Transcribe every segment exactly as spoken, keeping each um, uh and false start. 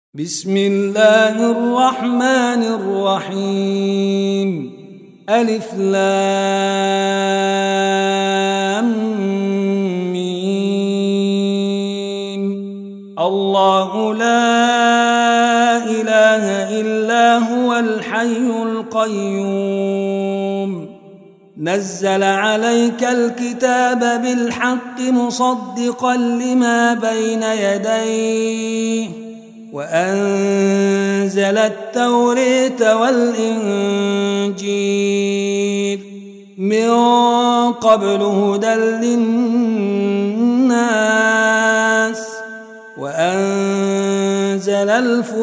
بسم الله الرحمن الرحيم. ألف لام ميم. الله لا إله إلا هو الحي القيوم. نزل عليك الكتاب بالحق مصدقا لما بين يديه وأنزل التوراة والإنجيل من قبل هدى للناس وأنزل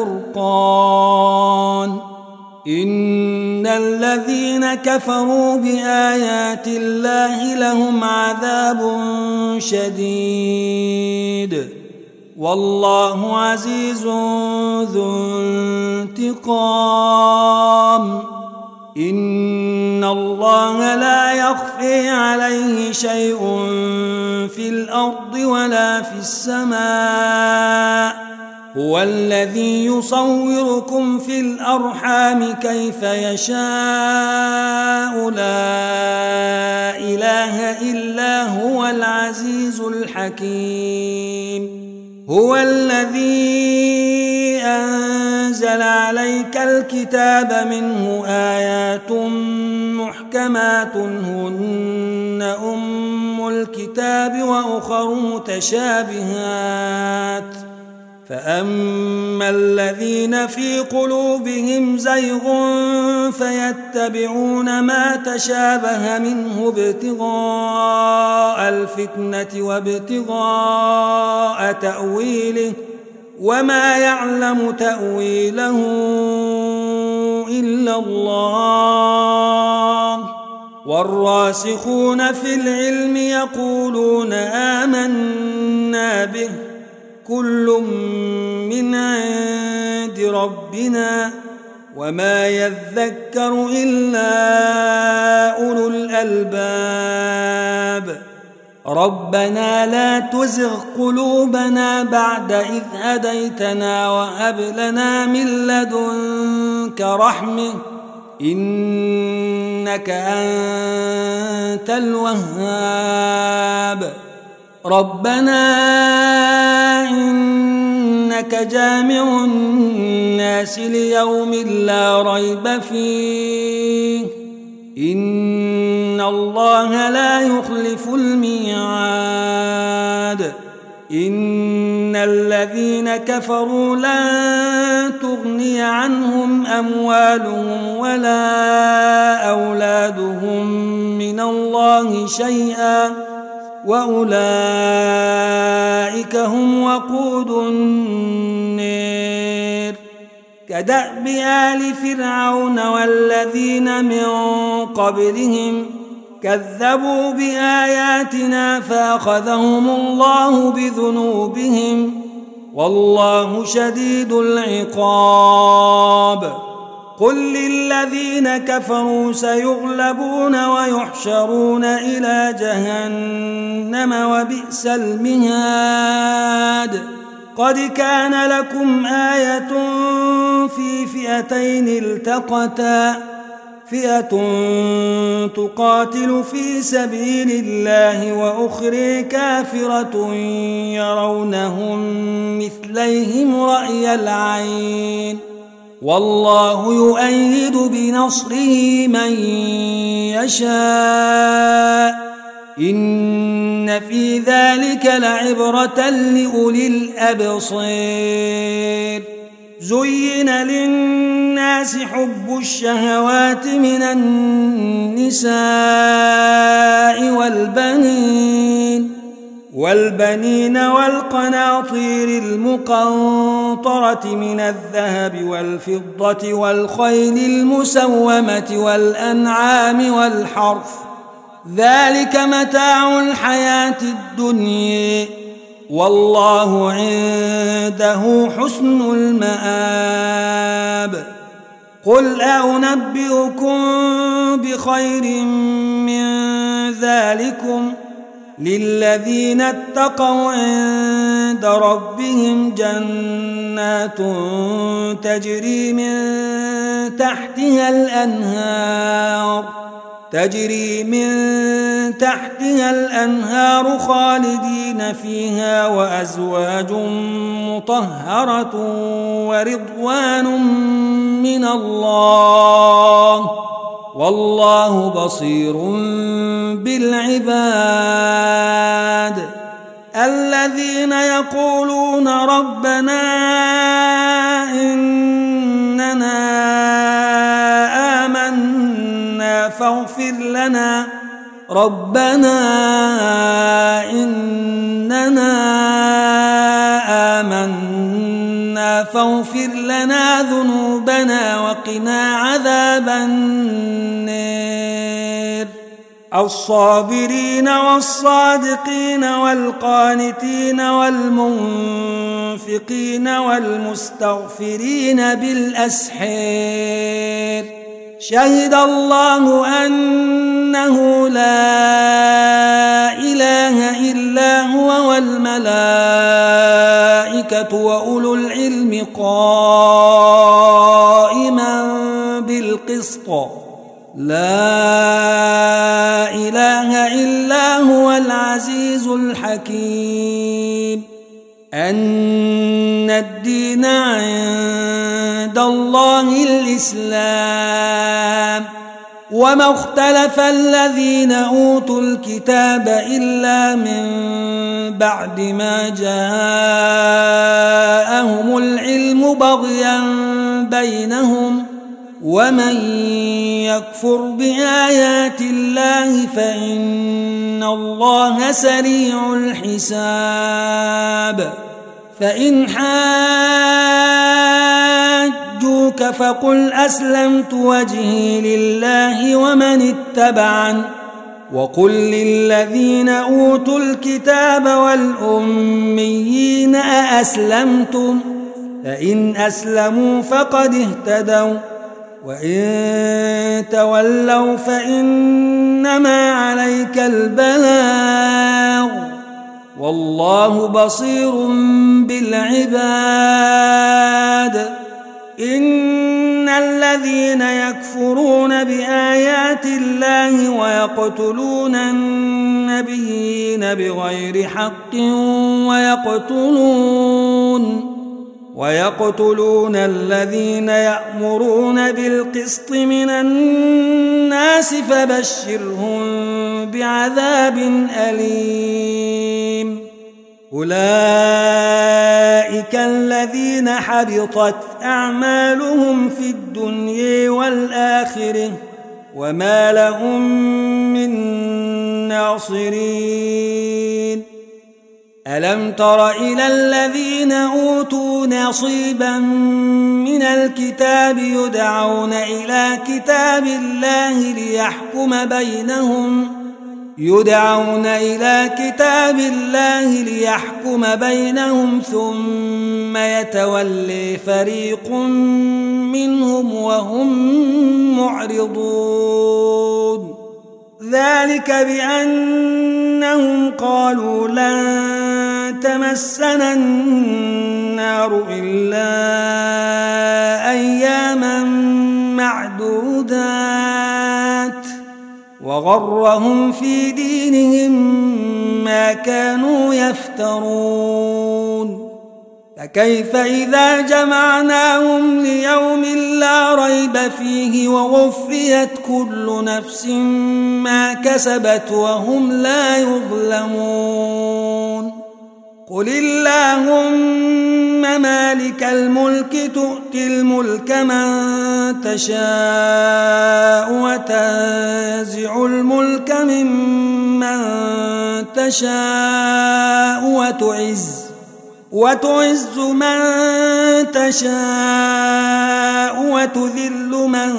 الفرقان. إن الذين كفروا بآيات الله لهم عذاب شديد والله عزيز ذو انتقام. إن الله لا يخفي عليه شيء في الأرض ولا في السماء. هو الذي يصوركم في الأرحام كيف يشاء. لا إله إلا هو العزيز الحكيم. هو الذي أنزل عليك الكتاب منه آيات محكمات هن أم الكتاب وأخر متشابهات. فأما الذين في قلوبهم زيغ فيتبعون ما تشابه منه ابتغاء الفتنة وابتغاء تأويله وما يعلم تأويله إلا الله. والراسخون في العلم يقولون آمنا به كل من عند ربنا وما يذكر إلا أولو الألباب. ربنا لا تزغ قلوبنا بعد إذ هديتنا وهب لنا من لدنك رحمة إنك أنت الوهاب. ربنا إنك جامع الناس ليوم لا ريب فيه إن الله لا يخلف الميعاد. إن الذين كفروا لن تغني عنهم أموالهم ولا أولادهم من الله شيئا وأولئك هم وقود النار. كدأب آل فرعون والذين من قبلهم كذبوا بآياتنا فأخذهم الله بذنوبهم والله شديد العقاب. قل للذين كفروا سيغلبون ويحشرون إلى جهنم وبئس المهاد. قد كان لكم آية في فئتين التقتا فئة تقاتل في سبيل الله وأخرى كافرة يرونهم مثليهم رأي العين والله يؤيد بنصره من يشاء. إن في ذلك لعبرة لأولي الأبصار. زين للناس حب الشهوات من النساء والبنين والبنين والقناطير المقنطرة من الذهب والفضة والخيل المسومة والأنعام والحرث ذلك متاع الحياة الدنيا والله عنده حسن المآب. قل أنبئكم بخير من ذلكم للذين اتقوا عند ربهم جنات تجري من تحتها الأنهار تجري من تحتها الأنهار خالدين فيها وأزواج مطهرة ورضوان من الله والله بصير بالعباد الذين يقولون ربنا إننا آمنا فاغفر لنا ربنا إننا آمنا فاغفر لنا ذنوبنا وقنا عذاب النار الصابرين والصادقين والقانتين والمنفقين والمستغفرين بالأسحار شهد الله أنه لا إله إلا هو والملائكة وأولو العلم قائما بالقسط لا إله إلا هو العزيز الحكيم أن الدين عند الله الإسلام وما اختلف الذين أوتوا الكتاب إلا من بعد ما جاءهم العلم بغيا بينهم ومن يكفر بآيات الله فإن الله سريع الحساب فإن حاجوك فقل أسلمت وجهي لله ومن اتبعن وقل للذين أوتوا الكتاب والأميين أأسلمتم فإن أسلموا فقد اهتدوا وإن تولوا فإنما عليك البلاغ والله بصير بالعباد إن الذين يكفرون بآيات الله ويقتلون النبيين بغير حق ويقتلون ويقتلون الذين يأمرون بالقسط من الناس فبشرهم بعذاب أليم أولئك الذين حبطت أعمالهم في الدنيا والآخرة وما لهم من ناصرين ألم تر إلى الذين أوتوا نصيبا من الكتاب يدعون إلى كتاب الله ليحكم بينهم يدعون إلى كتاب الله ليحكم بينهم ثم يتولي فريق منهم وهم معرضون ذلك بأنهم قالوا لن تمسنا النار إلا أياما معدودات وغرهم في دينهم ما كانوا يفترون فكيف إذا جمعناهم ليوم لا ريب فيه ووفيت كل نفس ما كسبت وهم لا يظلمون قل اللهم مالك الملك تؤتي الملك من تشاء وتنزع الملك ممن تشاء وتعز وتعز من تشاء وتذل من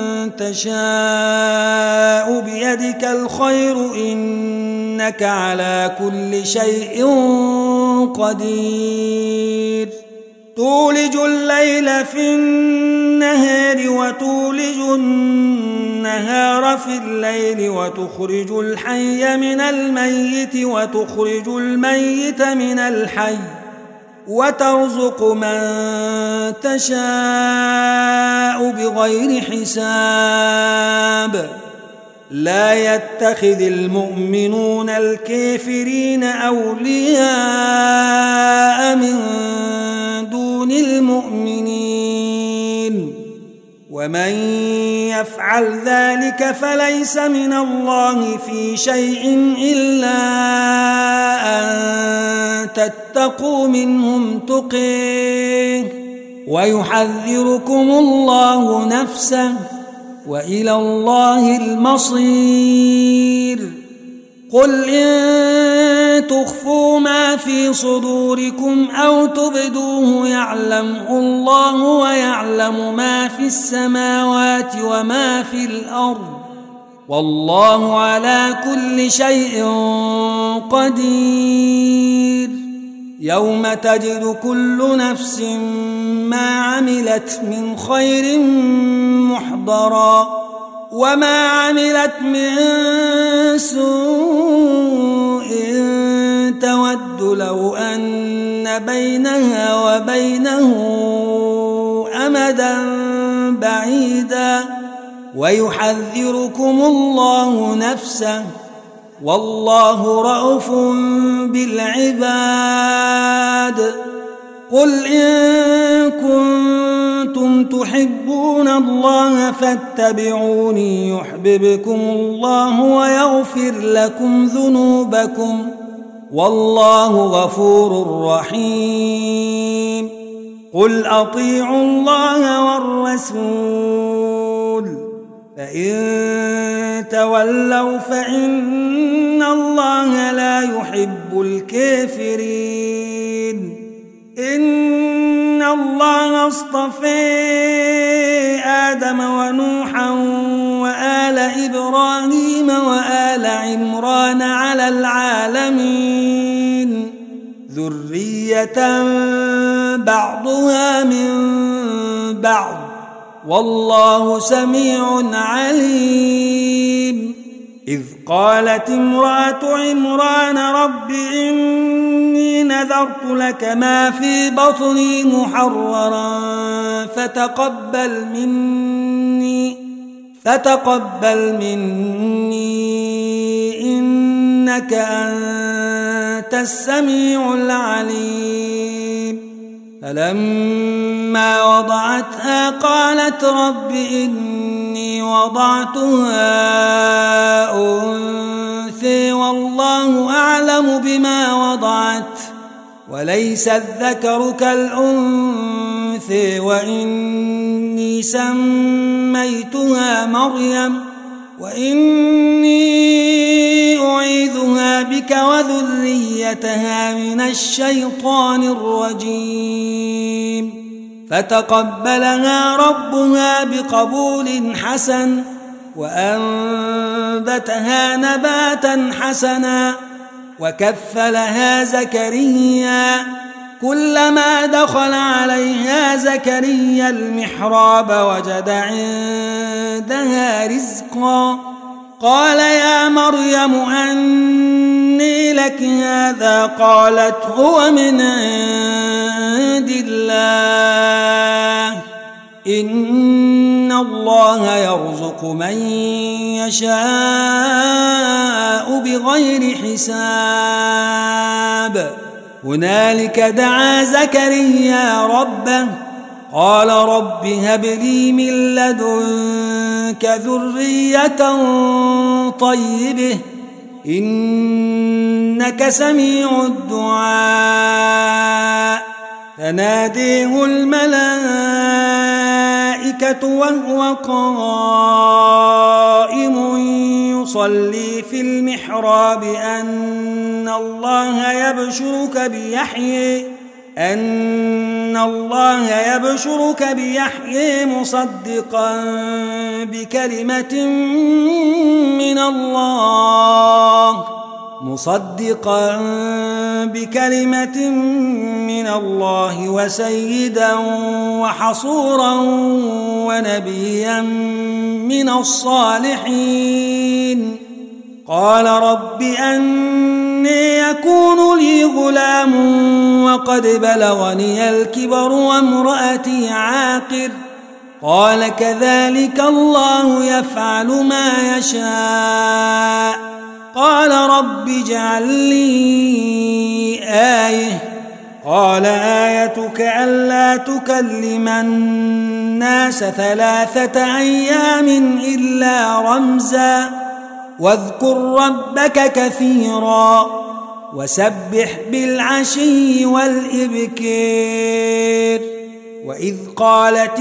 تشاء بيدك الخير إنك على كل شيء قدير تولج الليل في النهار وتولج النهار النهار في الليل وتخرج الحي من الميت وتخرج الميت من الحي وترزق من تشاء بغير حساب لا يتخذ المؤمنون الكافرين أولياء من دون المؤمنين ومن يفعل ذلك فليس من الله في شيء إلا أن تتقوا منهم تقيه ويحذركم الله نفسه وإلى الله المصير قل إن تخفوا ما في صدوركم أو تبدوه يعلمه الله ويعلم ما في السماوات وما في الأرض والله على كل شيء قدير يوم تجد كل نفس ما عملت من خير محضرا وما عملت من سوء تود لو أن بينها وبينه أمدا بعيدا ويحذركم الله نفسه والله رءوف بالعباد قل إن كنتم تحبون الله فاتبعوني يحببكم الله ويغفر لكم ذنوبكم والله غفور رحيم قل أطيعوا الله والرسول فإن تولوا فإن الله لا يحب الكافرين إن الله اصطفى آدم ونوحا وآل إبراهيم وآل عمران على العالمين ذرية بعضها من بعض والله سميع عليم إذ قالت امرأة عمران رب إني نذرت لك ما في بطني محررا فتقبل مني فتقبل مني إنك أنت السميع العليم فلما وضعتها قالت رب إني وضعتها أنثى والله أعلم بما وضعت وليس الذكر كالأنثى وإني سميتها مريم وإني أعيذها بك وذريتها من الشيطان الرجيم فتقبلها ربها بقبول حسن وأنبتها نباتا حسنا وكفلها زكريا كلما دخل عليها زكريا المحراب وجد عندها رزقا قال يا مريم أني لك هذا قالت هو من عند الله إن الله يرزق من يشاء بغير حساب هنالك دعا زكريا ربه قال رب هب لي من لدنك ذرية طيبة إنك سميع الدعاء فناديه الملائكة وهو قائم يصلي في المحراب أن الله يبشرك بيحيى أن الله يبشرك بيحيى مصدقا بكلمة من الله مصدقا بكلمة من الله وسيدا وحصورا ونبيا من الصالحين. قال رب أني يكون لي غلام وقد بلغني الكبر وامرأتي عاقر. قال كذلك الله يفعل ما يشاء. قال رب اجعل لي آية. قال آيتك ألا تكلم الناس ثلاثة أيام إلا رمزا واذكر ربك كثيرا وسبح بالعشي والإبكار. وإذ قالت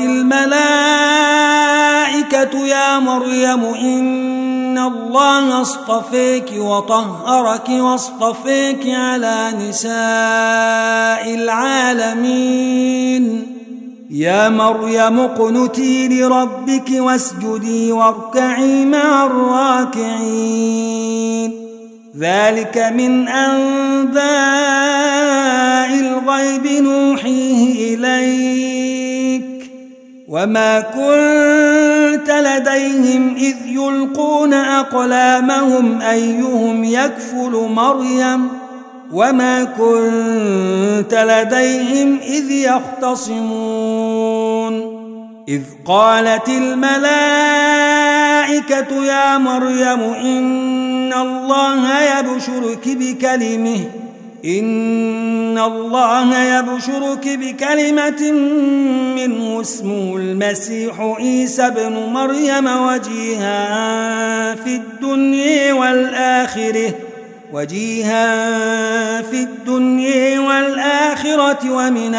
الملائكة يا مريم إن الله اصطفيك وطهرك واصطفيك على نساء العالمين. يا مريم اقنتي لربك واسجدي واركعي مع الراكعين. ذلك من أنباء الغيب نوحيه إليك وما كنت لديهم إذ يلقون أقلامهم أيهم يكفل مريم وما كنت لديهم إذ يختصمون. إذ قالت الملائكة يا مريم إن الله يبشرك بكلمه إن الله يبشرك بكلمة منه اسمه المسيح عيسى ابن مريم وجيها في الدنيا والآخرة وجيها في الدنيا والآخرة ومن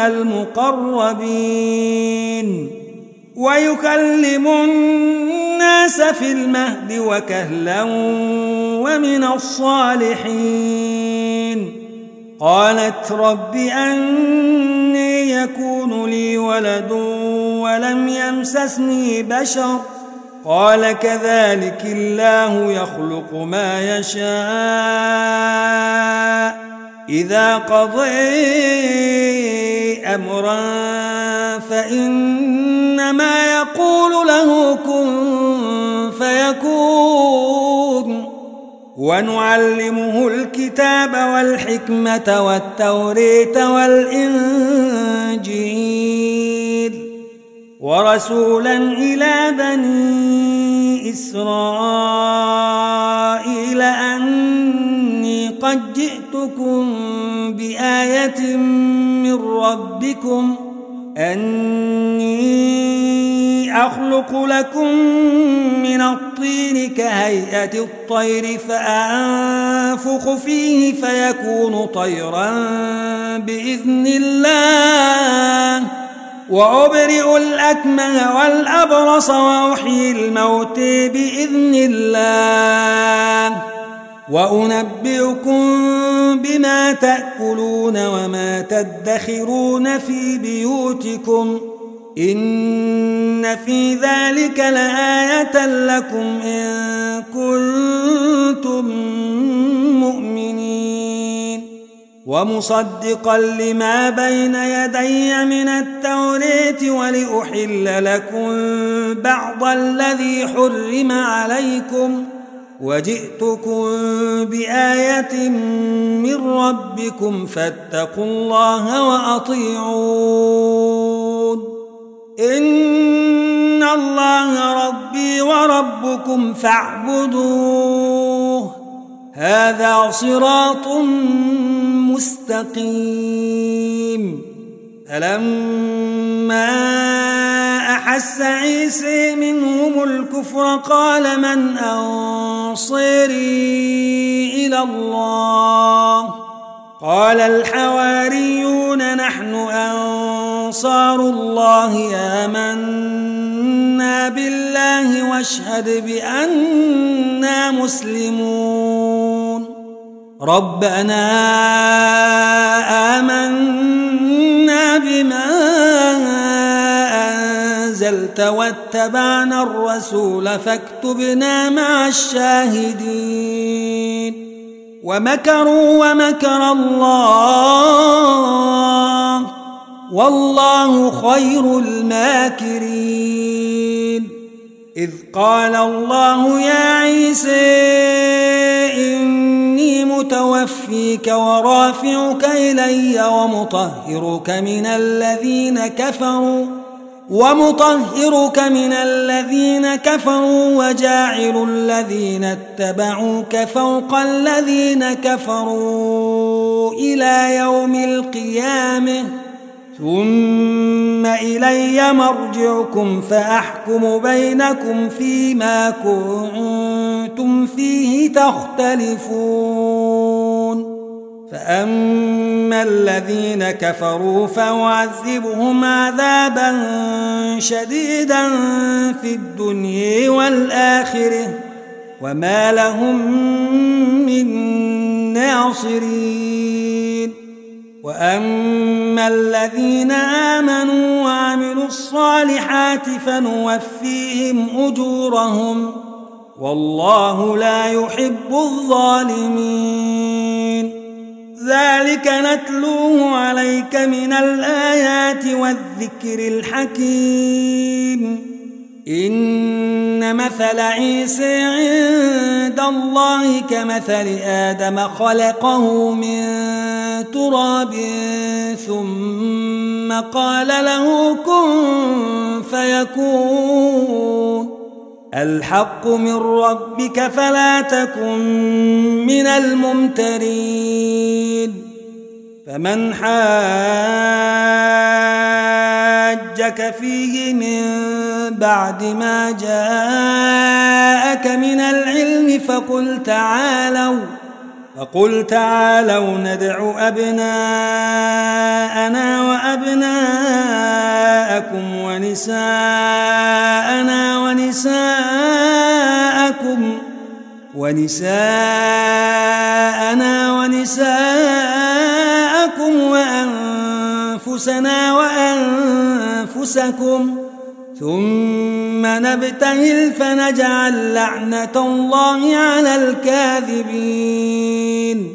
المقربين ويكلم الناس في المهد وكهلا ومن الصالحين. قالت رب أني يكون لي ولد ولم يمسسني بشر. قال كذلك الله يخلق ما يشاء إذا قضى أمرا فإنما يقول له كن فيكون. ونعلمه الكتاب والحكمة والتوريت والإنجيل ورسولا إلى بني إسرائيل أني قد جئتكم بآية من ربكم أني أخلق لكم من الطين كهيئة الطير فأنفخ فيه فيكون طيرا بإذن الله وأبرئ الأكمه والأبرص وأحيي الموت بإذن الله وأنبئكم بما تأكلون وما تدخرون في بيوتكم إن في ذلك لآية لكم إن كنتم مؤمنين. ومصدقا لما بين يدي من التوراة ولأحل لكم بعض الذي حرم عليكم وجئتكم بآية من ربكم فاتقوا الله وأطيعون. إن الله ربي وربكم فاعبدوه هذا صراط مستقيم. فلما أحس عيسى منهم الكفر قال من أنصاري إلى الله قال الحواريون نحن أنصار الله آمنا بالله واشهد بأننا مسلمون. ربنا آمنا بما أنزلت واتبعنا الرسول فاكتبنا مع الشاهدين. ومكروا ومكر الله والله خير الماكرين إذ قال الله يا عيسى إني متوفيك ورافعك إلي ومطهرك من الذين كفروا ومطهرك من الذين كفروا وجاعل الذين اتبعوك فوق الذين كفروا إلى يوم القيامة ثم إلي مرجعكم فأحكم بينكم فيما كنتم فيه تختلفون فأما الذين كفروا فأعذبهم عذابا شديدا في الدنيا والآخرة وما لهم من ناصرين وأما الذين آمنوا وعملوا الصالحات فنوفيهم أجورهم والله لا يحب الظالمين ذلك نتلوه عليك من الآيات والذكر الحكيم إن مثل عيسى عند الله كمثل آدم خلقه من تراب ثم قال له كن فيكون الحق من ربك فلا تكن من الممترين فمن حاجك فيه من بعد ما جاءك من العلم فقل تعالوا فقل تعالوا ندع أبناءنا وأبناءكم ونساءنا ونساءكم ونساءنا ونساءكم وأنفسنا وأنفسكم ثم نبتهل فنجعل لعنة الله على الكاذبين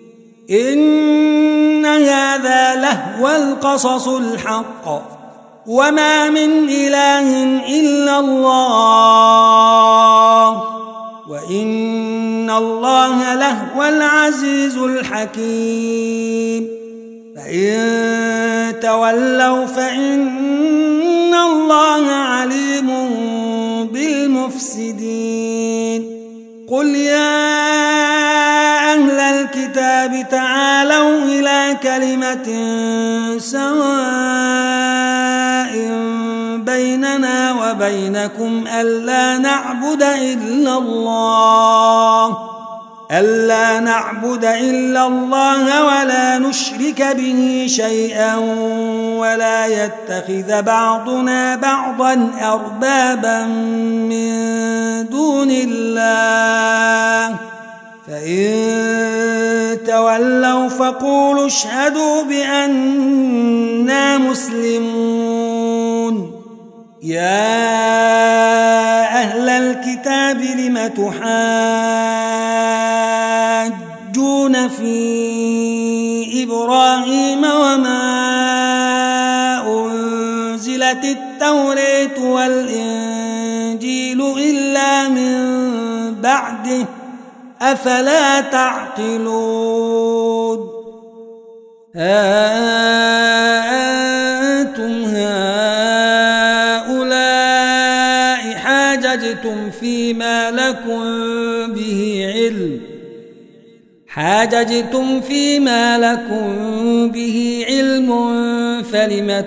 إن هذا لهو القصص الحق وما من إله إلا الله وإن الله لهو العزيز الحكيم فإن تولوا فإن الله عليم بالمفسدين قل يا أهل الكتاب تعالوا إلى كلمة سواء بيننا وبينكم ألا نعبد إلا الله ألا نعبد إلا الله ولا نشرك به شيئا ولا يتخذ بعضنا بعضا أربابا من دون الله فإن تولوا فقولوا اشهدوا بأننا مسلمون يا أهل الكتاب لم تحاجون في إبراهيم وما أنزلت التوراة والإنجيل إلا من بعده أفلا تعقلون ها أنتم هؤلاء حاججتم فيما لكم به علم حاججتم فيما لكم به علم فلم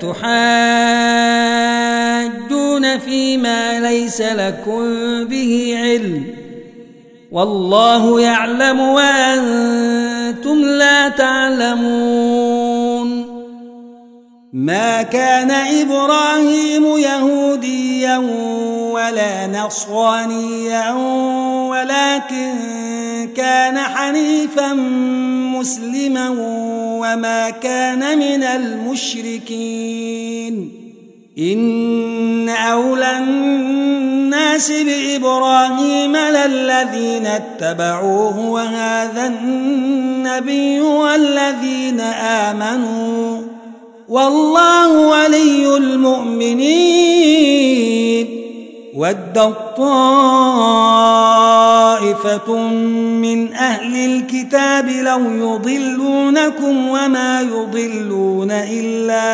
تحاجون فيما ليس لكم به علم والله يعلم وأنتم لا تعلمون ما كان إبراهيم يهوديا ولا نصرانيا ولكن كان حنيفا مسلما وما كان من المشركين إن أولى الناس حسب إبراهيم للذين اتبعوه وهذا النبي والذين آمنوا والله ولي المؤمنين. ودت طائفة من أهل الكتاب لو يضلونكم وما يضلون إلا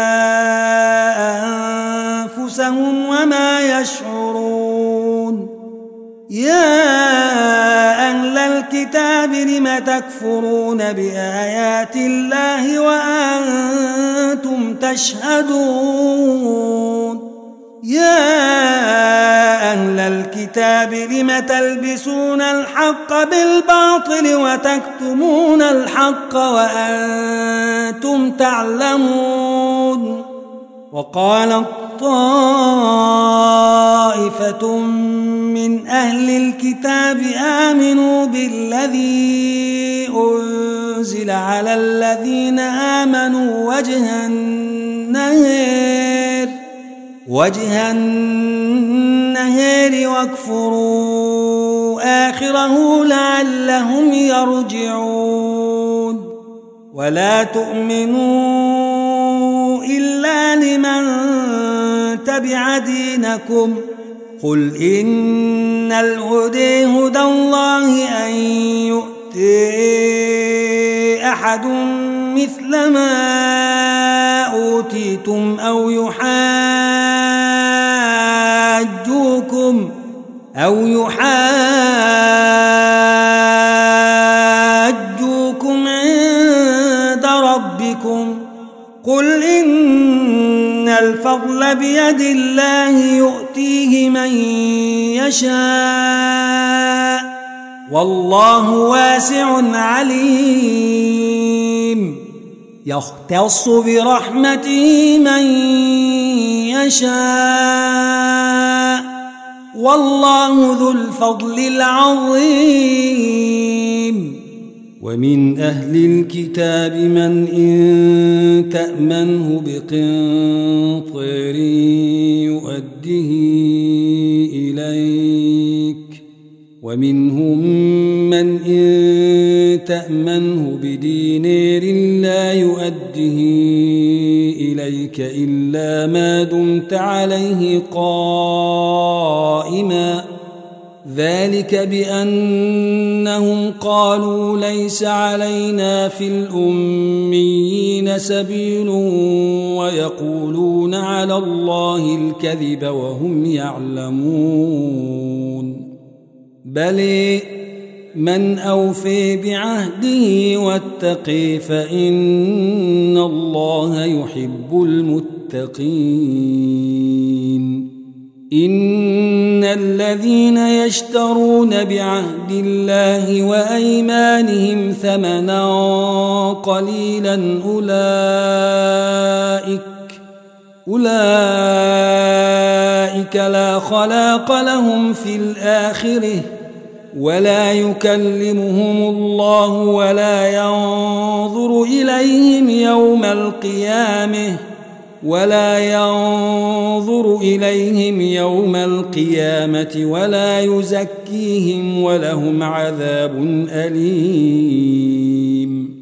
أنفسهم وما يشعرون. يا أهل الكتاب لم تكفرون بآيات الله وأنتم تشهدون. يا أهل الكتاب لم تلبسون الحق بالباطل وتكتمون الحق وأنتم تعلمون. وقالت طائفة من أهل الكتاب آمنوا بالذي أنزل على الذين آمنوا وجه النهار وجه النهار واكفروا آخره لعلهم يرجعون. ولا تؤمنوا إلا لمن تبع دينكم. قل إن الهدى هدى الله أن يؤتي أحد مثل ما أوتيتم أو يحاجوكم أو يحاجوكم عند ربكم. قل إن الفضل بيد الله يؤتيه من يشاء والله واسع عليم. يختص برحمته من يشاء والله ذو الفضل العظيم. ومن أهل الكتاب من إن تأمنه بقنطير يؤده إليك ومنهم من إن تأمنه بدينار لا يؤده إليك إلا ما دمت عليه قائما. ذلك بأنهم قالوا ليس علينا في الأميين سبيل ويقولون على الله الكذب وهم يعلمون. بل من أوفي بعهده واتقي فإن الله يحب المتقين. إن الذين يشترون بعهد الله وأيمانهم ثمنا قليلا أولئك أولئك لا خلاق لهم في الآخرة ولا يكلمهم الله ولا ينظر إليهم يوم القيامة ولا ينظر إليهم يوم القيامة ولا يزكيهم ولهم عذاب أليم.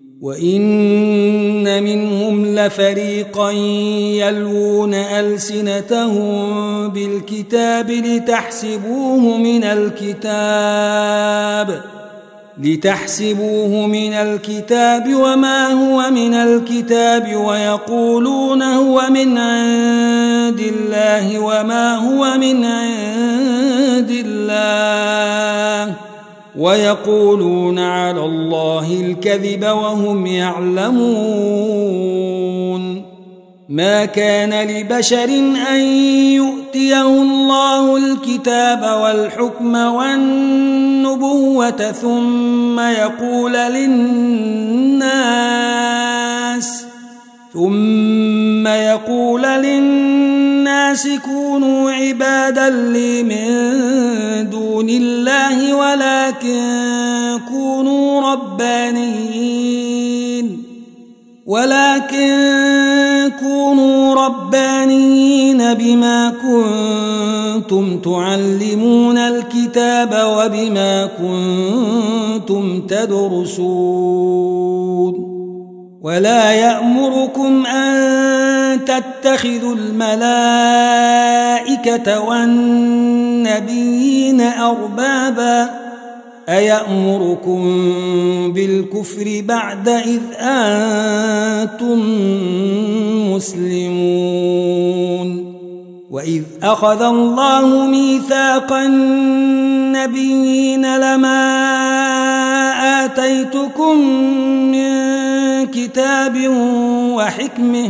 وإن منهم لفريقا يلوون ألسنتهم بالكتاب لتحسبوه من الكتاب لتحسبوه من الكتاب وما هو من الكتاب ويقولون هو من عند الله وما هو من عند الله ويقولون على الله الكذب وهم يعلمون. ما كان لبشر أن يؤتيه الله الكتاب والحكم والنبوة ثم يقول للناس ثم يقول للناس كونوا عبادا لي من دون الله ولكن كونوا ربانيين ولكن كونوا ربانيين بما كنتم كنتم تعلمون الكتاب وبما كنتم تدرسون ولا يأمركم أن تتخذوا الملائكة والنبيين أربابا أيأمركم بالكفر بعد إذ أنتم مسلمون وإذ أخذ الله ميثاق النبيين لما آتيتكم من كتاب وحكمة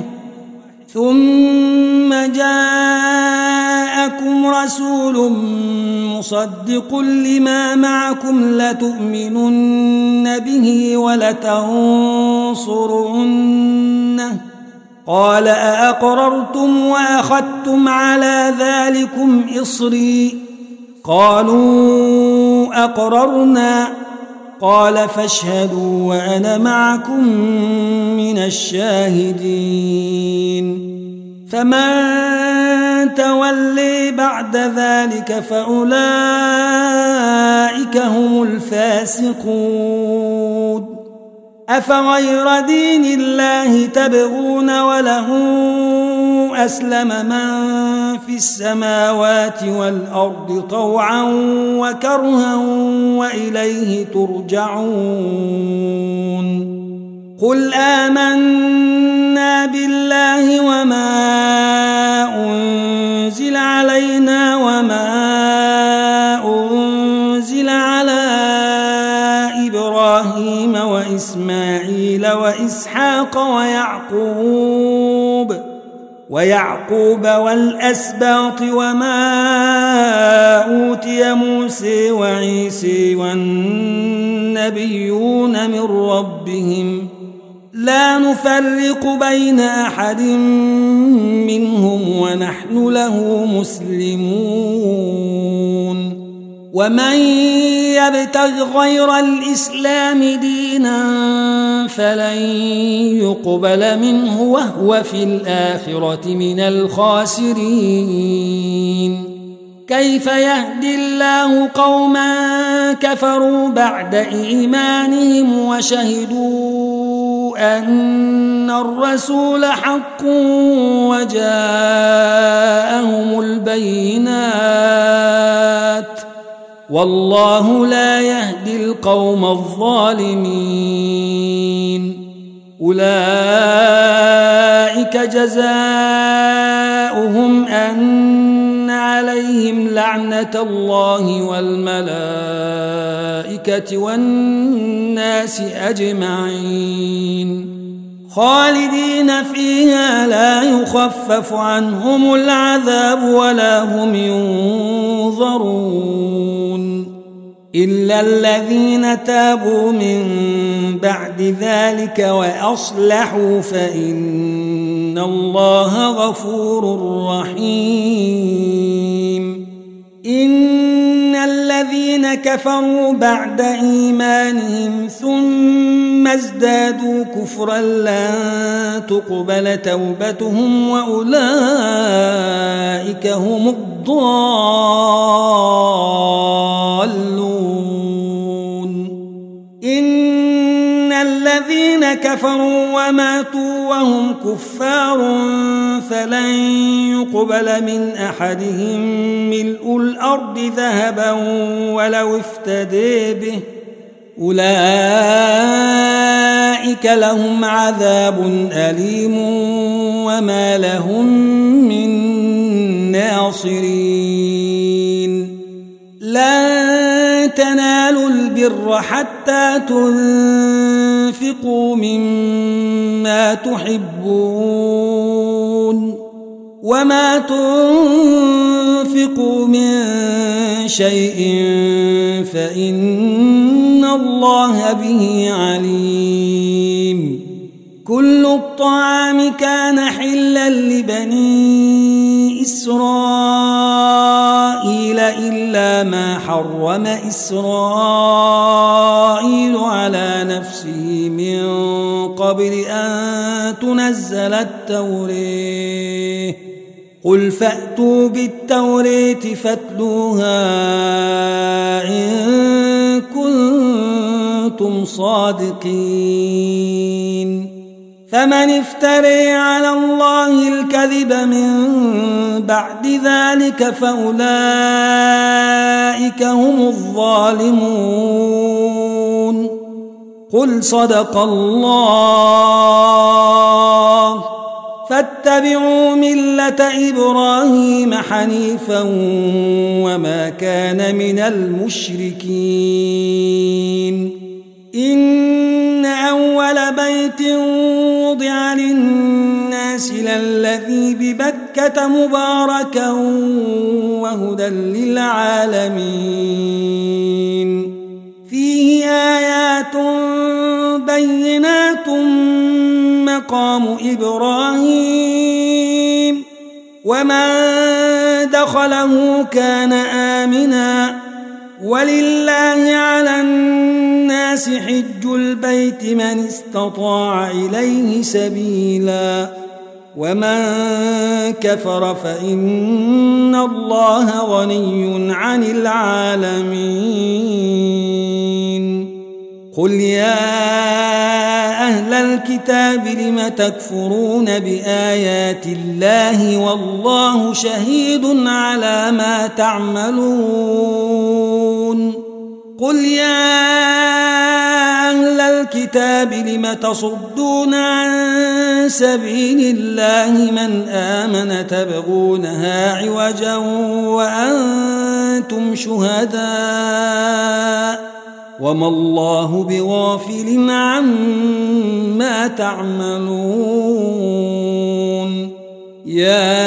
ثم جاءكم رسول مصدق لما معكم لتؤمنن به ولتنصرنه قال أأقررتم وأخذتم على ذلكم إصري قالوا أقررنا قال فاشهدوا وأنا معكم من الشاهدين فمن تولي بعد ذلك فأولئك هم الفاسقون أفغير دين الله تبغون وله أسلم من في السماوات والأرض طوعا وكرها وإليه ترجعون قل آمنا بالله وما أنزل علينا وما أنزل على إبراهيم وإسماعيل وإسحاق ويعقوب ويعقوب والأسباط وما أوتي موسى وعيسى والنبيون من ربهم لا نفرق بين أحد منهم ونحن له مسلمون ومن يبتغ غير الإسلام دينا فلن يقبل منه وهو في الآخرة من الخاسرين كيف يهدي الله قوما كفروا بعد إيمانهم وشهدوا أن الرسول حق وجاءهم البينات والله لا يهدي القوم الظالمين أولئك جزاؤهم أن عليهم لعنة الله والملائكة والناس أجمعين خالدين فيها لا يخفف عنهم العذاب ولا هم ينظرون إلا الذين تابوا من بعد ذلك وأصلحوا فإن الله غفور رحيم إن الذين كفروا بعد إيمانهم ثم ازدادوا كفرا لن تقبل توبتهم وأولئك هم الضالون إن الذين كفروا وماتوا وهم كفار فلن يقبل من أحدهم ملء الأرض ذهبا ولو افتدي به أولئك لهم عذاب أليم وما لهم من ناصرين لن تنالوا البر حتى تنفقوا مما تحبون وما تنفقوا من شيء فإن الله به عليم كل الطعام كان حلا لبني إسرائيل إلا ما حرم إسرائيل على نفسه من قبل أن تنزل التوراة قل فأتوا بالتوراة فاتلوها إن كنتم صادقين فمن افتري على الله الكذب من بعد ذلك فأولئك هم الظالمون قل صدق الله فاتبعوا ملة إبراهيم حنيفا وما كان من المشركين إن أول بيت وضع للناس للذي ببكة مباركا وهدى للعالمين فيه آيات بينات مقام إبراهيم ومن دخله كان آمنا ولله على الناس حج البيت من استطاع إليه سبيلا ومن كفر فإن الله غني عن العالمين قل يا أهل الكتاب لم تكفرون بآيات الله والله شهيد على ما تعملون قل يا أهل الكتاب لم تصدون عن سبيل الله من آمن تبغونها عوجا وأنتم شهداء وما الله بغافل عما تعملون يا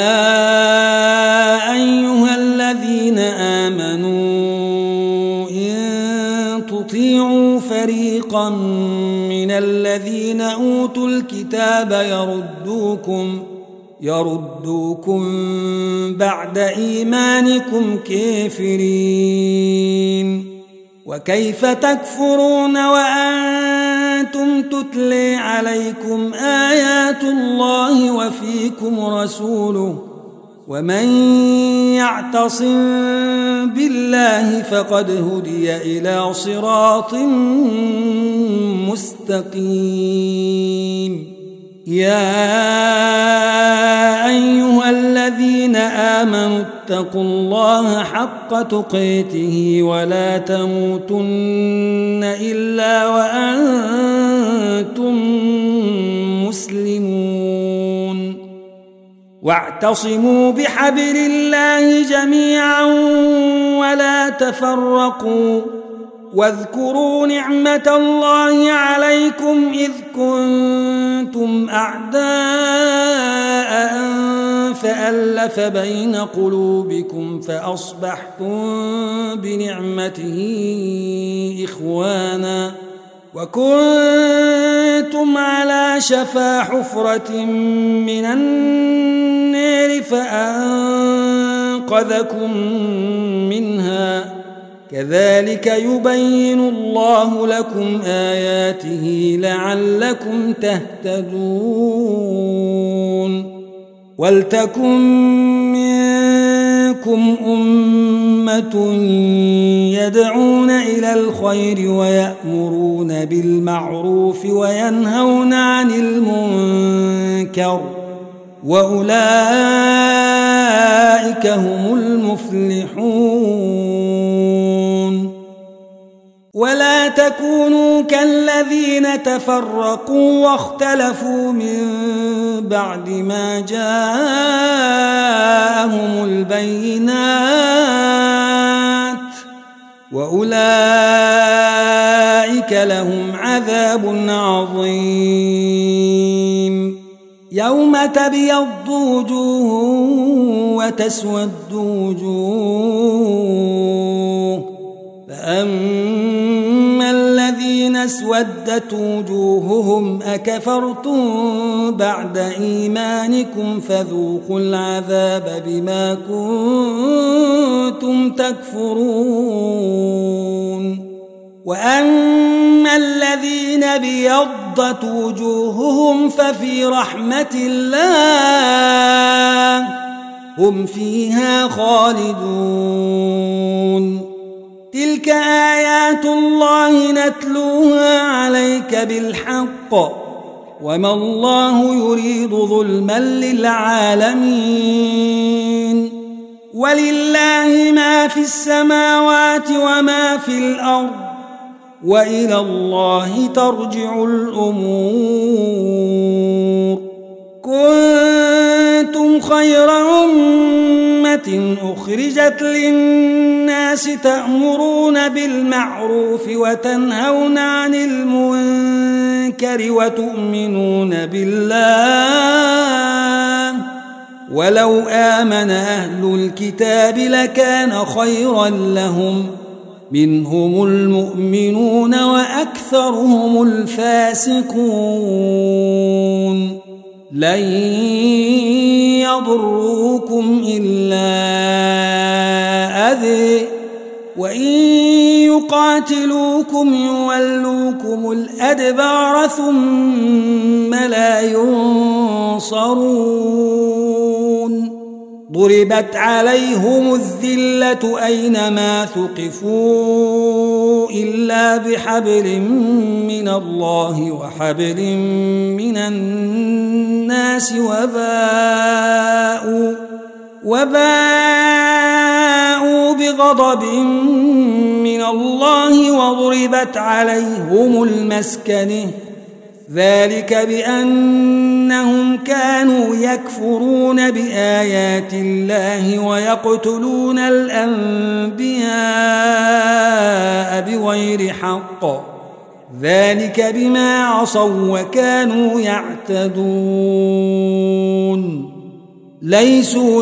أيها الذين آمنوا إن تطيعوا فريقا من الذين أوتوا الكتاب يردوكم يردوكم بعد إيمانكم كافرين وكيف تكفرون وأنتم تتلي عليكم آيات الله وفيكم رسوله ومن يعتصم بالله فقد هدي إلى صراط مستقيم يا أيها الذين آمنوا اتقوا الله حق تقاته ولا تموتن إلا وأنتم مسلمون واعتصموا بحبل الله جميعا ولا تفرقوا واذكروا نعمة الله عليكم إذ كنتم أعداء فألف بين قلوبكم فأصبحتم بنعمته إخوانا وكنتم على شفا حفرة من النار فأنقذكم منها كذلك يبين الله لكم آياته لعلكم تهتدون ولتكن منكم أمة يدعون إلى الخير ويأمرون بالمعروف وينهون عن المنكر وأولئك هم المفلحون ولا تكونوا كالذين تفرقوا واختلفوا من بعد ما جاءهم البينات وأولئك لهم عذاب عظيم يوم تبيض وجوه وتسود وجوه فأما الذين اسودت وجوههم أكفرتم بعد إيمانكم فذوقوا العذاب بما كنتم تكفرون وأما الذين بيضت وجوههم ففي رحمة الله هم فيها خالدون تلك آيات الله نتلوها عليك بالحق وما الله يريد ظلما للعالمين ولله ما في السماوات وما في الأرض وإلى الله ترجع الأمور كنتم خير أمة أخرجت للناس تأمرون بالمعروف وتنهون عن المنكر وتؤمنون بالله ولو آمن أهل الكتاب لكان خيرا لهم منهم المؤمنون وأكثرهم الفاسقون لن يضروكم إلا أذى وإن يقاتلوكم يولوكم الأدبار ثم لا ينصرون ضربت عليهم الذلة أينما ثقفوا إلا بحبل من الله وحبل من الناس وباءوا وباءوا بغضب من الله وضربت عليهم المسكنة ذلك بأنهم كانوا يكفرون بآيات الله ويقتلون الأنبياء بغير حق ذلك بما عصوا وكانوا يعتدون ليسوا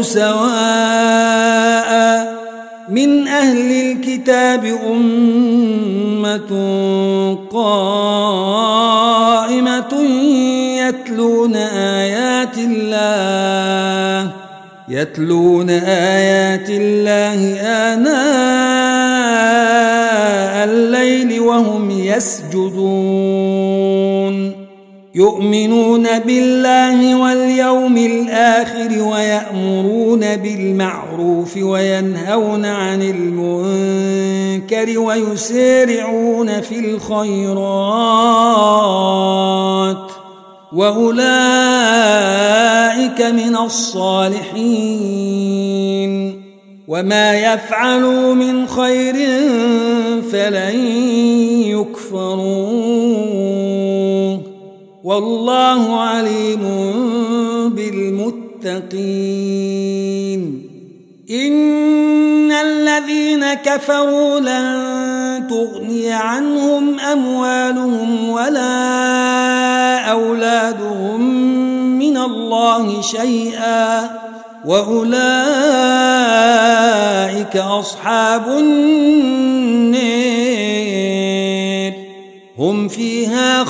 سواء من أهل الكتاب أمة قائمة يتلون آيات الله يتلون آيات الله آناء الليل وهم يسجدون يؤمنون بالله واليوم الآخر ويأمرون بالمعروف وينهون عن المنكر ويسارعون في الخيرات وأولئك من الصالحين وما يفعلوا من خير فلن يكفروا والله عليم بالمتقين إن الذين كفروا لن تغني عنهم أموالهم ولا أولادهم من الله شيئا وأولئك أصحاب النار هم فيها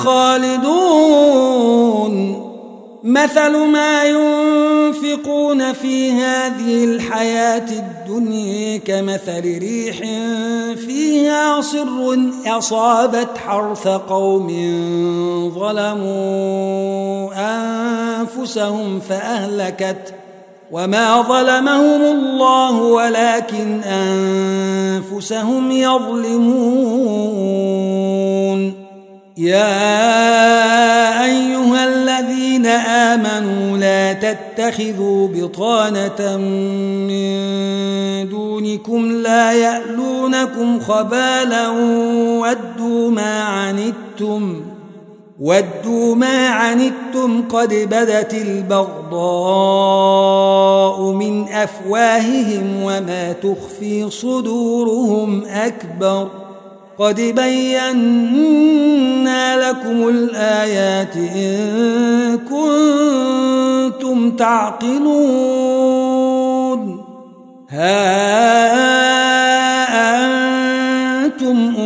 خالدون مثل ما ينفقون في هذه الحياة الدنيا كمثل ريح فيها صر أصابت حرث قوم ظلموا أنفسهم فأهلكت وما ظلمهم الله ولكن أنفسهم يظلمون يا أيها الذين آمنوا لا تتخذوا بطانة من دونكم لا يألونكم خبالا ودوا ما عنتم ودوا ما عنتم قد بدت البغضاء من أفواههم وما تخفي صدورهم أكبر قد بينا لكم الآيات إن كنتم تعقلون ها أنتم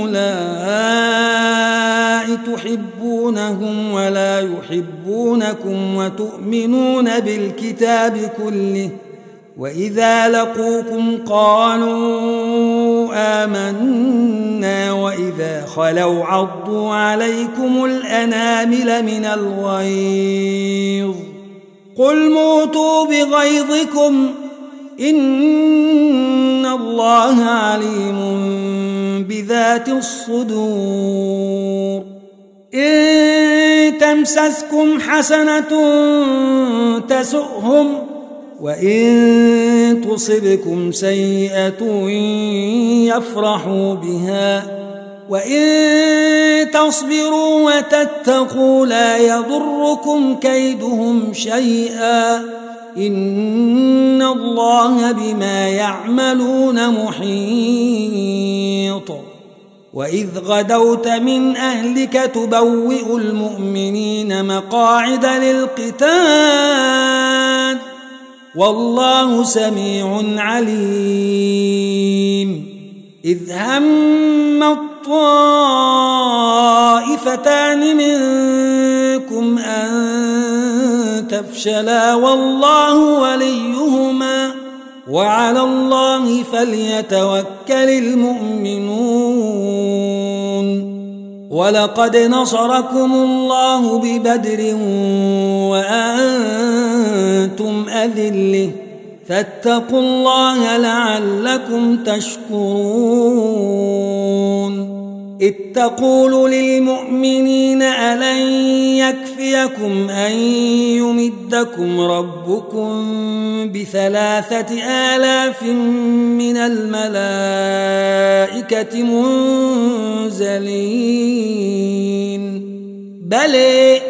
أولئك تحبونهم ولا يحبونكم وتؤمنون بالكتاب كله وإذا لقوكم قالوا آمنا وإذا خلوا عضوا عليكم الأنامل من الغيظ قل موتوا بغيظكم إن الله عليم بذات الصدور إن تمسسكم حسنة تسؤهم وإن تصبكم سيئة يفرحوا بها وإن تصبروا وتتقوا لا يضركم كيدهم شيئا إن الله بما يعملون محيط وإذ غدوت من أهلك تبوئ المؤمنين مقاعد للقتال والله سميع عليم إذ هم الطائفتان منكم أن تفشلا والله وليهما وعلى الله فليتوكل المؤمنون ولقد نصركم الله ببدر وأنتم أذلة فاتقوا الله لعلكم تشكرون إذ تقول للمؤمنين ألن يكفيكم أن يمدكم ربكم بثلاثة آلاف من الملائكة منزلين بلى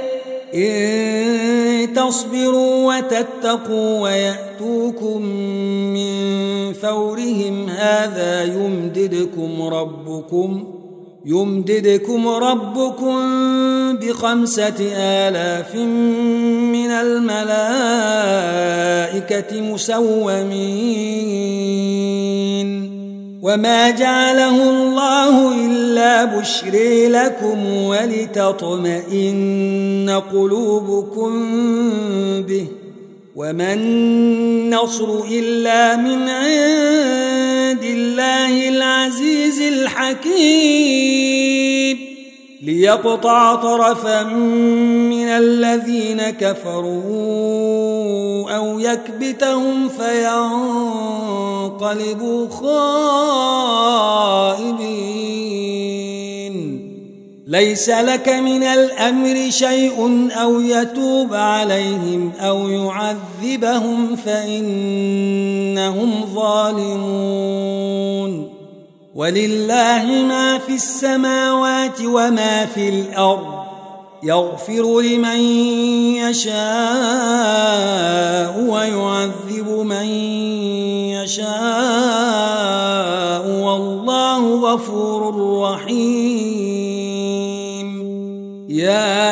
إن تصبروا وتتقوا ويأتوكم من فورهم هذا يمددكم ربكم يمددكم ربكم بخمسة آلاف من الملائكة مسومين وما جعله الله إلا بشرى لكم ولتطمئن قلوبكم به وما النصر إلا من عند الله العزيز الحكيم ليقطع طرفا من الذين كفروا أو يكبتهم فينقلبوا خائبين ليس لك من الأمر شيء أو يتوب عليهم أو يعذبهم فإنهم ظالمون ولله ما في السماوات وما في الأرض يغفر لمن يشاء ويعذب من يشاء والله غفور رحيم يا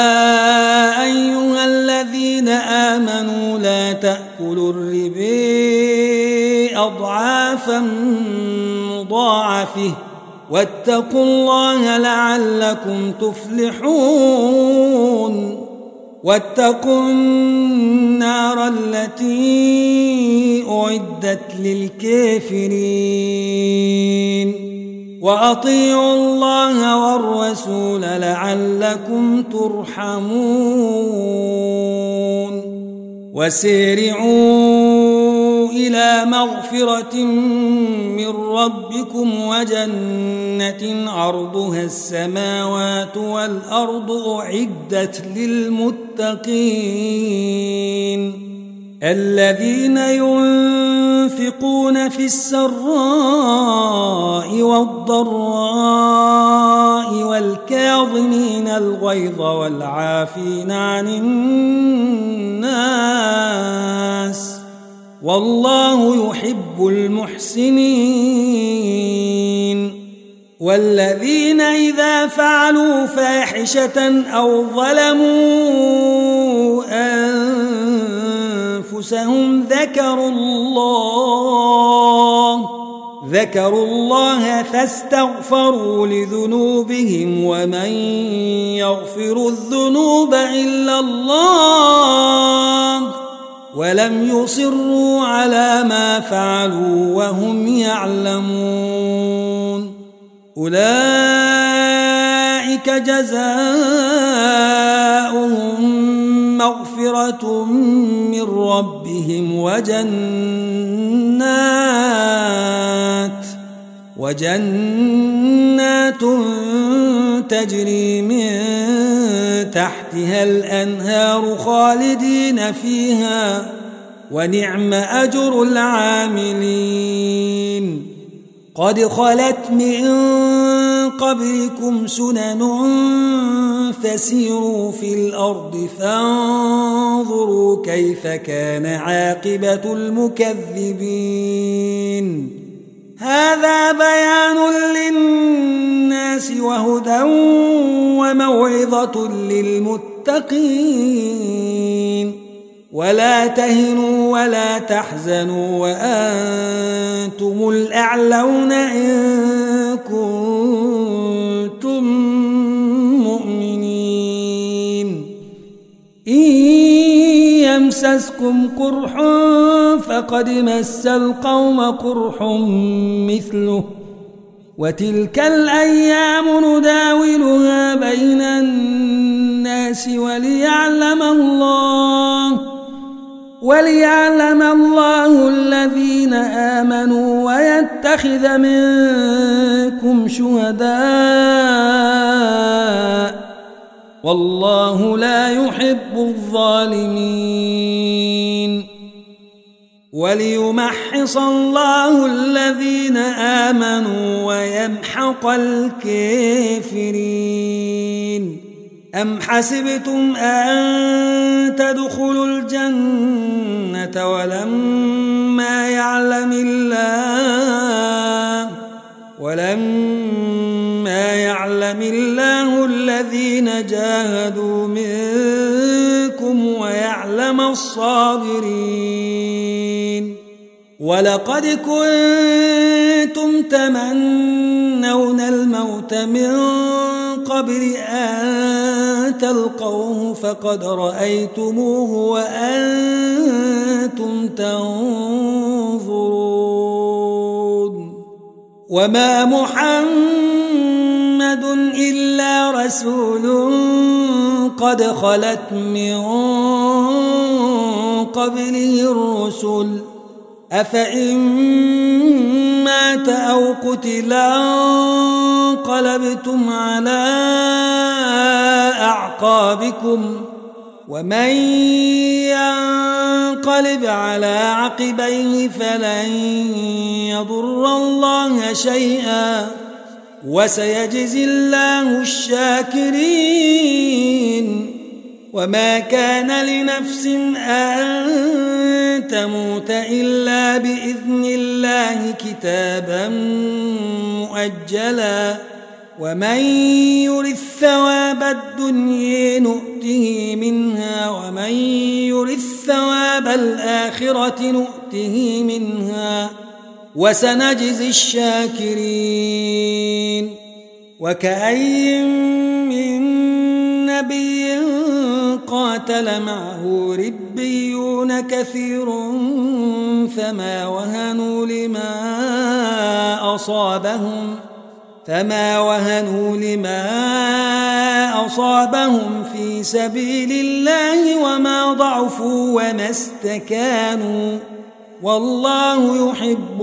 أيها الذين آمنوا لا تأكلوا الربا أضعافا مضاعفة واتقوا الله لعلكم تفلحون واتقوا النار التي أعدت للكافرين وأطيعوا الله والرسول لعلكم ترحمون وسارعوا إلى مغفرة من ربكم وجنة عرضها السماوات والأرض أعدت للمتقين الذين ينفقون في السراء والضراء والكاظمين الغيظ والعافين عن الناس والله يحب المحسنين والذين إذا فعلوا فاحشة أو ظلموا أنفسهم ذكروا الله ذكروا الله فاستغفروا لذنوبهم ومن يغفر الذنوب إلا الله ولم يصروا على ما فعلوا وهم يعلمون أولئك جزاؤهم مغفرة من ربهم وجنات وجنات تجري من تحتها الأنهار خالدين فيها ونعم أجر العاملين قد خلت من قبلكم سنن فسيروا في الأرض فانظروا كيف كان عاقبة المكذبين هذا بيان للناس وهدى وموعظة للمتقين ولا تهنوا ولا تحزنوا وأنتم الأعلون إن كنتم مؤمنين إن يمسسكم قرح فقد مس القوم قرح مثله وتلك الأيام نداولها بين الناس وليعلم الله وليعلم الله الذين آمنوا ويتخذ منكم شهداء والله لا يحب الظالمين وليمحص الله الذين آمنوا ويمحق الكافرين أم حسبتم أن تدخلوا الجنة ولما يعلم الله ولما يعلم الله الذين جاهدوا منكم ويعلم الصابرين ولقد كنتم تمنون الموت من قبل أن تلقوه فقد رأيتموه وأنتم تنظرون وما محمد إلا رسول قد خلت من قبله الرسل أفإن مات أو قتلا انقلبتم على أعقابكم ومن ينقلب على عقبيه فلن يضر الله شيئا وسيجزي الله الشاكرين وما كان لنفس أن تموت إلا بإذن الله كتابا مؤجلا ومن يرث ثواب الدنيا نؤته منها ومن يرث ثواب الآخرة نؤته منها وسنجزي الشاكرين وكأي من نبي قاتل معه ربيون كثير فما وهنوا لما أصابهم فما وهنوا لما أصابهم في سبيل الله وما ضعفوا وما استكانوا والله يحب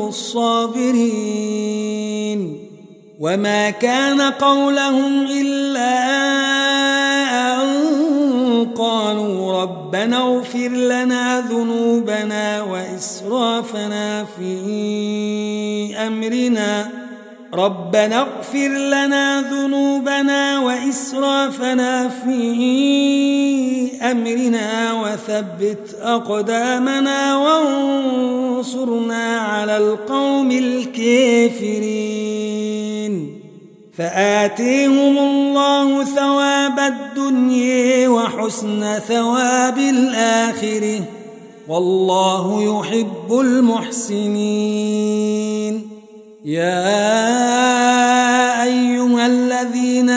الصابرين وما كان قولهم إلا أن قالوا ربنا اغفر لنا ذنوبنا وإسرافنا في أمرنا ربنا اغفر لنا ذنوبنا وإسرافنا في أمرنا وثبت أقدامنا وانصرنا على القوم الكافرين فآتيهم الله ثواب الدنيا وحسن ثواب الآخرة والله يحب المحسنين يا أيها الذين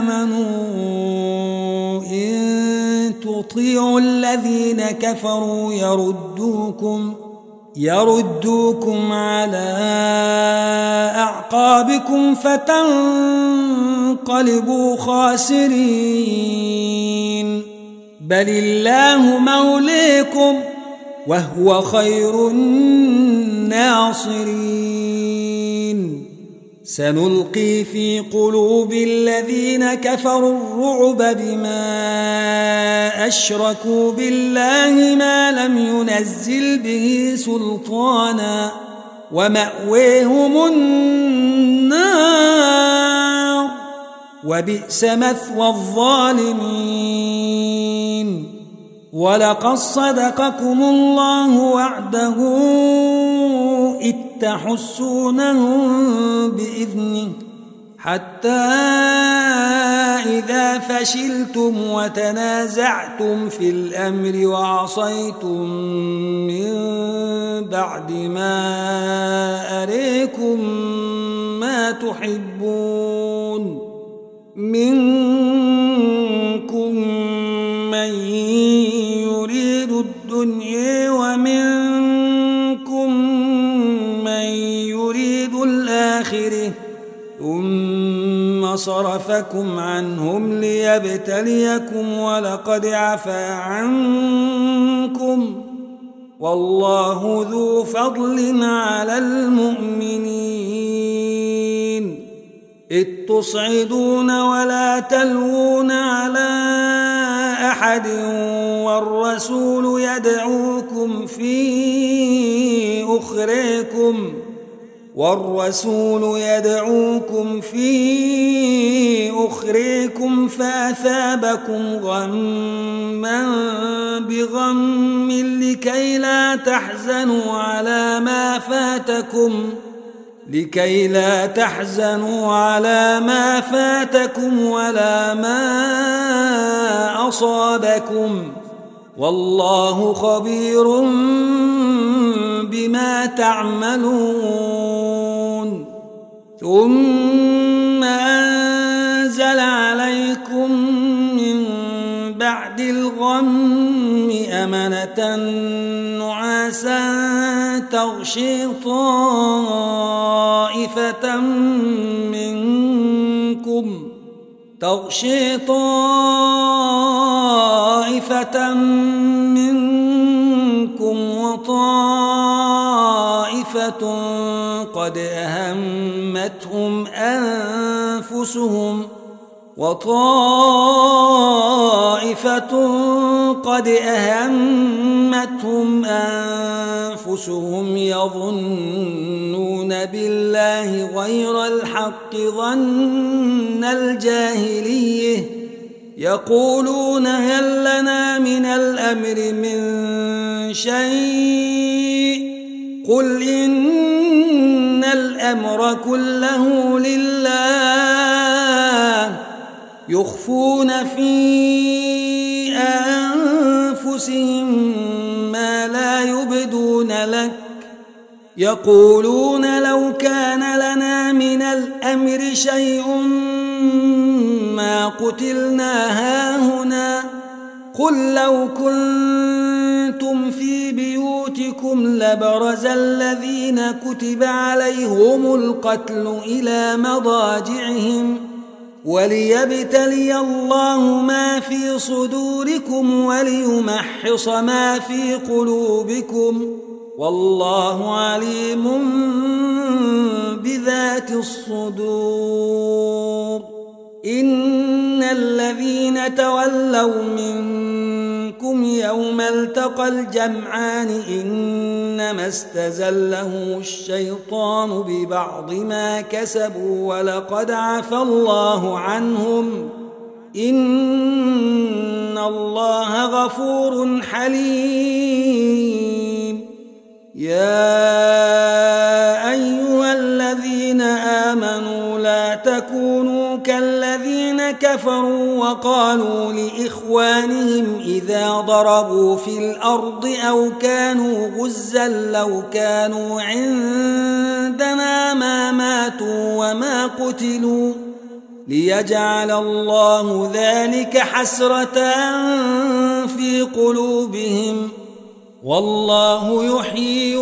آمنوا إن تطيعوا الذين كفروا يردوكم يردوكم على أعقابكم فتنقلبوا خاسرين بل الله مولاكم وهو خير الناصرين سنلقي في قلوب الذين كفروا الرعب بما أشركوا بالله ما لم ينزل به سلطانا ومأويهم النار وبئس مثوى الظالمين. ولقد صدقكم الله وعده إذ تحسونهم بإذنه حتى إذا فشلتم وتنازعتم في الأمر وعصيتم من بعد ما أريكم ما تحبون منكم من يريد الدنيا ومنكم من يريد الآخرة ثم صرفكم عنهم ليبتليكم ولقد عفا عنكم والله ذو فضل على المؤمنين. إذ تصعدون ولا تلوون على أحد والرسول يدعوكم في أخريكم والرسول يدعوكم في أخريكم فأثابكم غما بغم لكي لا تحزنوا على ما فاتكم لكي لا تحزنوا على ما فاتكم ولا ما أصابكم والله خبير بما تعملون. ثم أنزل عليكم من بعد الغم أمنة نعاسا تغشي طائفة منكم تغشي طائفة منكم وطائفة قد أهمتهم أنفسهم وطائفة قد أهمتهم أنفسهم يظنون بالله غير الحق ظن الجاهلية يقولون هل لنا من الأمر من شيء قل إن الأمر كله لله يخفون في أنفسهم ما لا يبدون لك يقولون لو كان لنا من الأمر شيء ما قتلنا هاهنا قل لو كنتم في بيوتكم لبرز الذين كتب عليهم القتل إلى مضاجعهم وليبتلي الله ما في صدوركم وليمحص ما في قلوبكم والله عليم بذات الصدور. إن الذين تولوا منكم يوم التقى الجمعان إنما استزلهم الشيطان ببعض ما كسبوا ولقد عفى الله عنهم إن الله غفور حليم. يا أيها الذين آمنوا لا تكونوا كالذين كفروا وقالوا لإخوانهم إذا ضربوا في الأرض أو كانوا غزا لو كانوا عندنا ما ماتوا وما قتلوا ليجعل الله ذلك حسرة في قلوبهم والله يحيي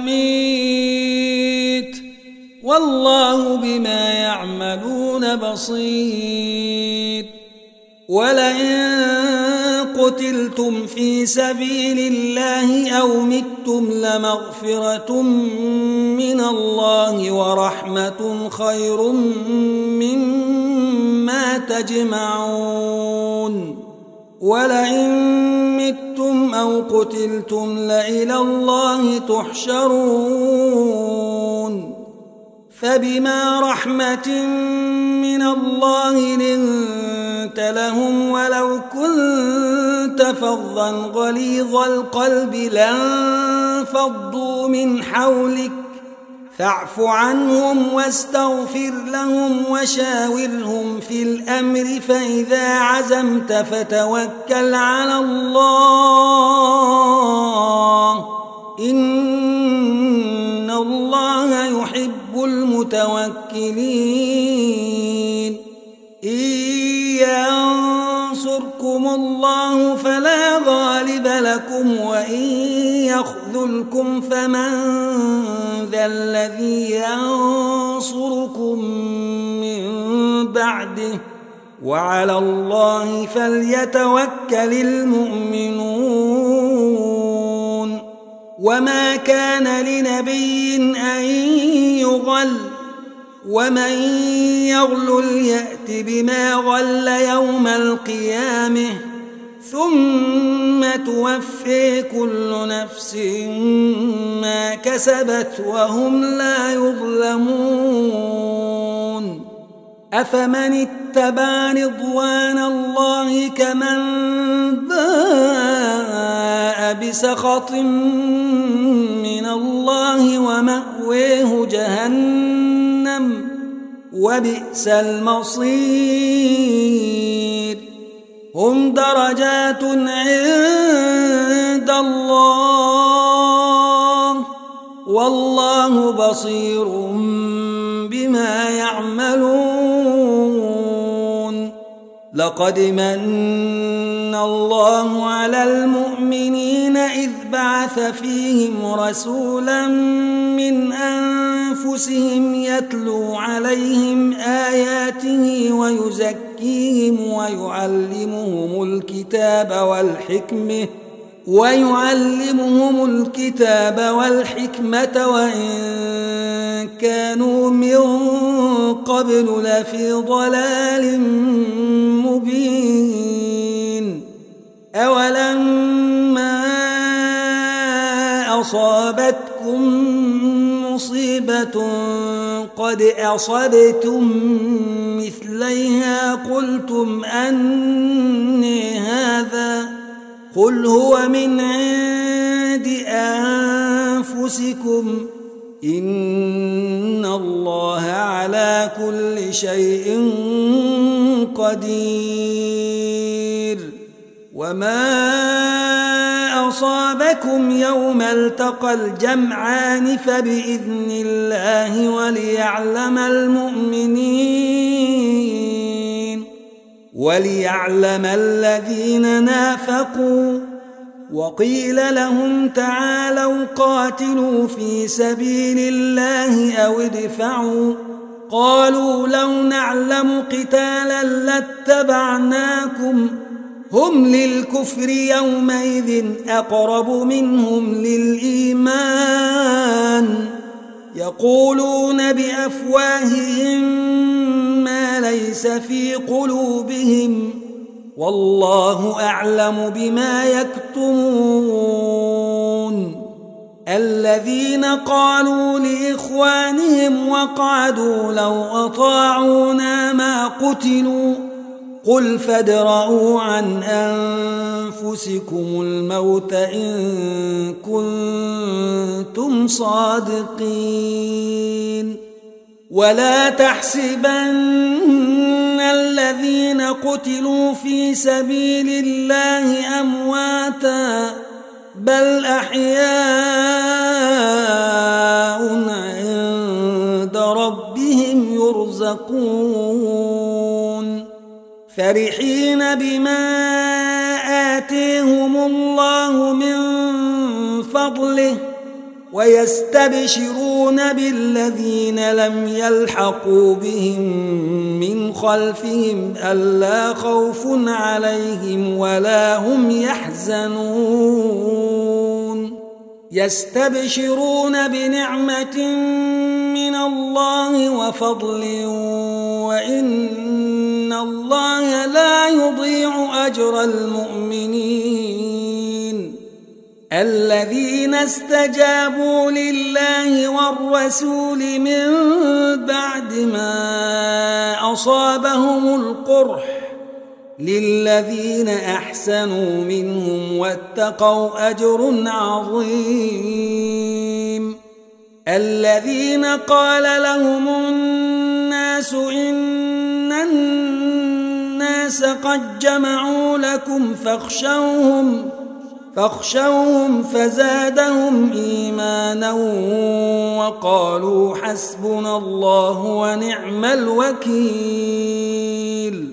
ويميت والله بما يعملون بصير. ولئن قتلتم في سبيل الله أو متم لمغفرة من الله ورحمة خير مما تجمعون ولئن متم أو قتلتم لإلى الله تحشرون فبما رحمة من الله لنت لهم ولو كنت فظا غليظ القلب لانفضوا من حولك فاعف عنهم واستغفر لهم وشاورهم في الأمر فإذا عزمت فتوكل على الله إن الله يحب المتوكلين إن ينصركم الله فلا غالب لكم وإن يخذلكم فمن ذا الذي ينصركم من بعده وعلى الله فليتوكل المؤمنون وما كان لنبي أن يغل ومن يغلل يأت بما غل يوم القيامة ثم توفي كل نفس ما كسبت وهم لا يظلمون أفمن اتبع رضوان الله كمن باء بسخط من الله ومأويه جهنم وبئس المصير هم درجات عند الله والله بصير بما يعملون لقد من الله على المؤمنين إذ بعث فيهم رسولا من أنفسهم يتلو عليهم آياته ويزكيهم ويعلمهم الكتاب والحكمة ويعلمهم الكتاب والحكمة وإن كانوا من قبل لفي ضلال مبين أولما أصابتكم مصيبة قد أصبتم مثليها قلتم أني هذا قل هو من عند أنفسكم إن الله على كل شيء قدير وما أصابكم يوم التقى الجمعان فبإذن الله وليعلم المؤمنين وليعلم الذين نافقوا وقيل لهم تعالوا قاتلوا في سبيل الله أو ادفعوا قالوا لو نعلم قتالا لاتبعناكم هم للكفر يومئذ أقرب منهم للإيمان يقولون بأفواههم ما ليس في قلوبهم والله أعلم بما يكتمون الذين قالوا لإخوانهم وقعدوا لو أطاعونا ما قتلوا قل فادرءوا عن أنفسكم الموت إن كنتم صادقين ولا تحسبن الذين قتلوا في سبيل الله أمواتا بل أحياء عند ربهم يرزقون فرحين بما آتيهم الله من فضله ويستبشرون بالذين لم يلحقوا بهم من خلفهم ألا خوف عليهم ولا هم يحزنون يستبشرون بنعمة من الله وفضل وإن الله لا يضيع أجر المؤمنين الذين استجابوا لله والرسول من بعد ما أصابهم القرح للذين أحسنوا منهم واتقوا أجر عظيم الذين قال لهم الناس إن الناس قد جمعوا لكم فاخشوهم فاخشوهم فزادهم إيمانا وقالوا حسبنا الله ونعم الوكيل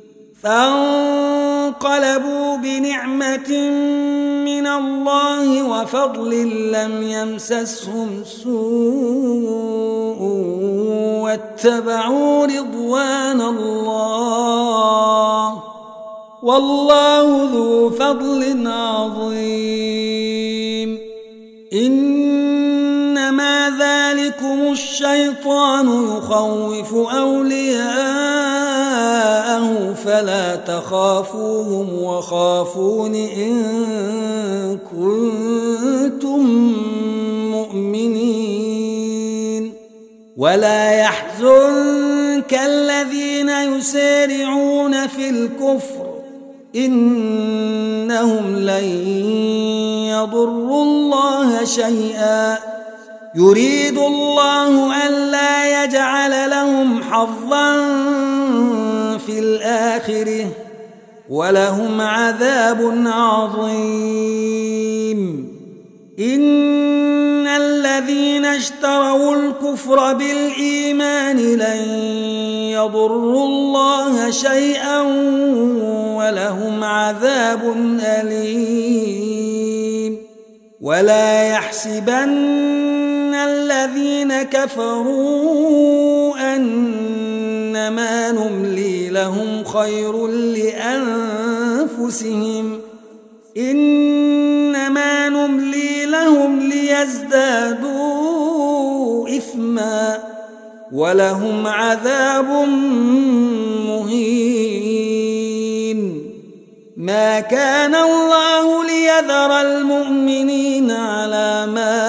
فانقلبوا بنعمة من الله وفضل لم يمسسهم سوء واتبعوا رضوان الله والله ذو فضل عظيم إنما ذلكم الشيطان يخوف أولياءه فلا تخافوهم وخافون إن كنتم مؤمنين ولا يحزنك الذين يسارعون في الكفر إنهم لن يضروا الله شيئا يريد الله ألا يجعل لهم حظا في الآخرة ولهم عذاب عظيم إن الذين اشتروا الكفر بالإيمان لن يضروا الله شيئا ولهم عذاب أليم ولا يحسبن الذين كفروا أنما نملي لهم خير لأنفسهم إنما نملي لهم ليزدادوا إثما ولهم عذاب مهين ما كان الله ليذر المؤمنين على ما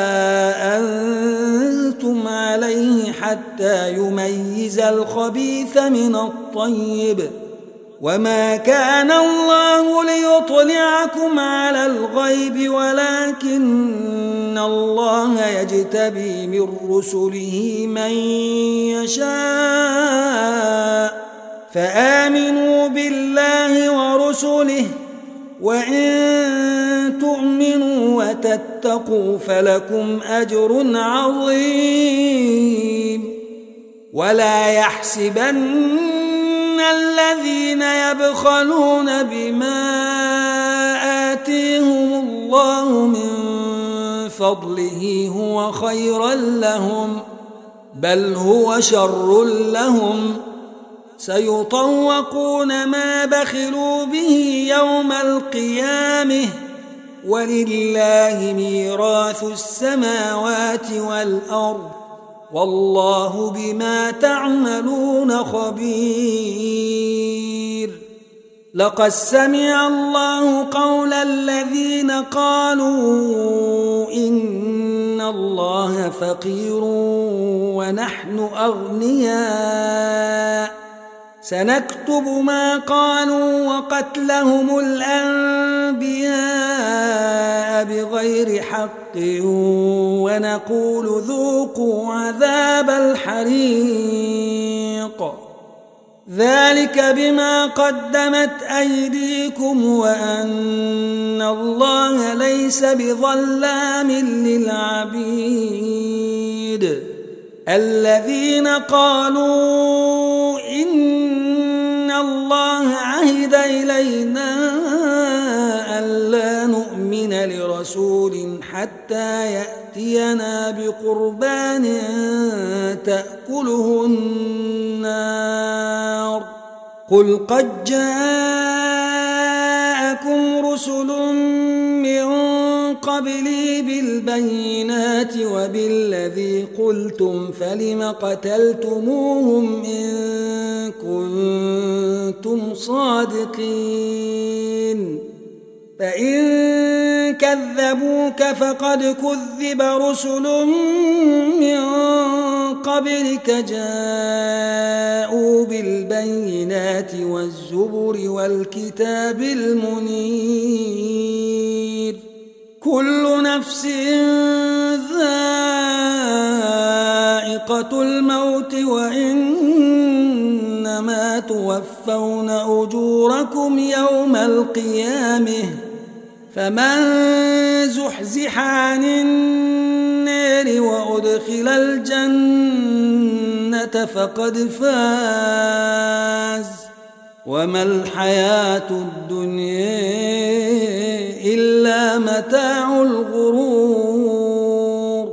أنتم عليه حتى يميز الخبيث من الطيب وما كان الله ليطلعكم على الغيب ولكن الله يجتبي من رسله من يشاء فآمنوا بالله ورسله وإن تؤمنوا وتتقوا فلكم أجر عظيم ولا يحسبن الذين يبخلون بما آتيهم الله من فضله هو خيرا لهم بل هو شر لهم سيطوقون ما بخلوا به يوم القيامة ولله ميراث السماوات والأرض والله بما تعملون خبير لقد سمع الله قول الذين قالوا إن الله فقير ونحن أغنياء سنكتب ما قالوا وقتلهم الأنبياء بغير حق ونقول ذوقوا عذاب الحريق ذلك بما قدمت أيديكم وأن الله ليس بظلام للعبيد الذين قالوا إن الله عهد إلينا ألا نؤمن لرسول حتى يأتي تأتينا بقربان تأكله النار قل قد جاءكم رسل من قبلي بالبينات وبالذي قلتم فلم قتلتموهم إن كنتم صادقين فإن كذبوك فقد كذب رسل من قبلك جاءوا بالبينات والزبر والكتاب المنير كل نفس ذائقة الموت وإنما توفون أجوركم يوم القيامة فمن زحزح عن النار وأدخل الجنة فقد فاز وما الحياة الدنيا إلا متاع الغرور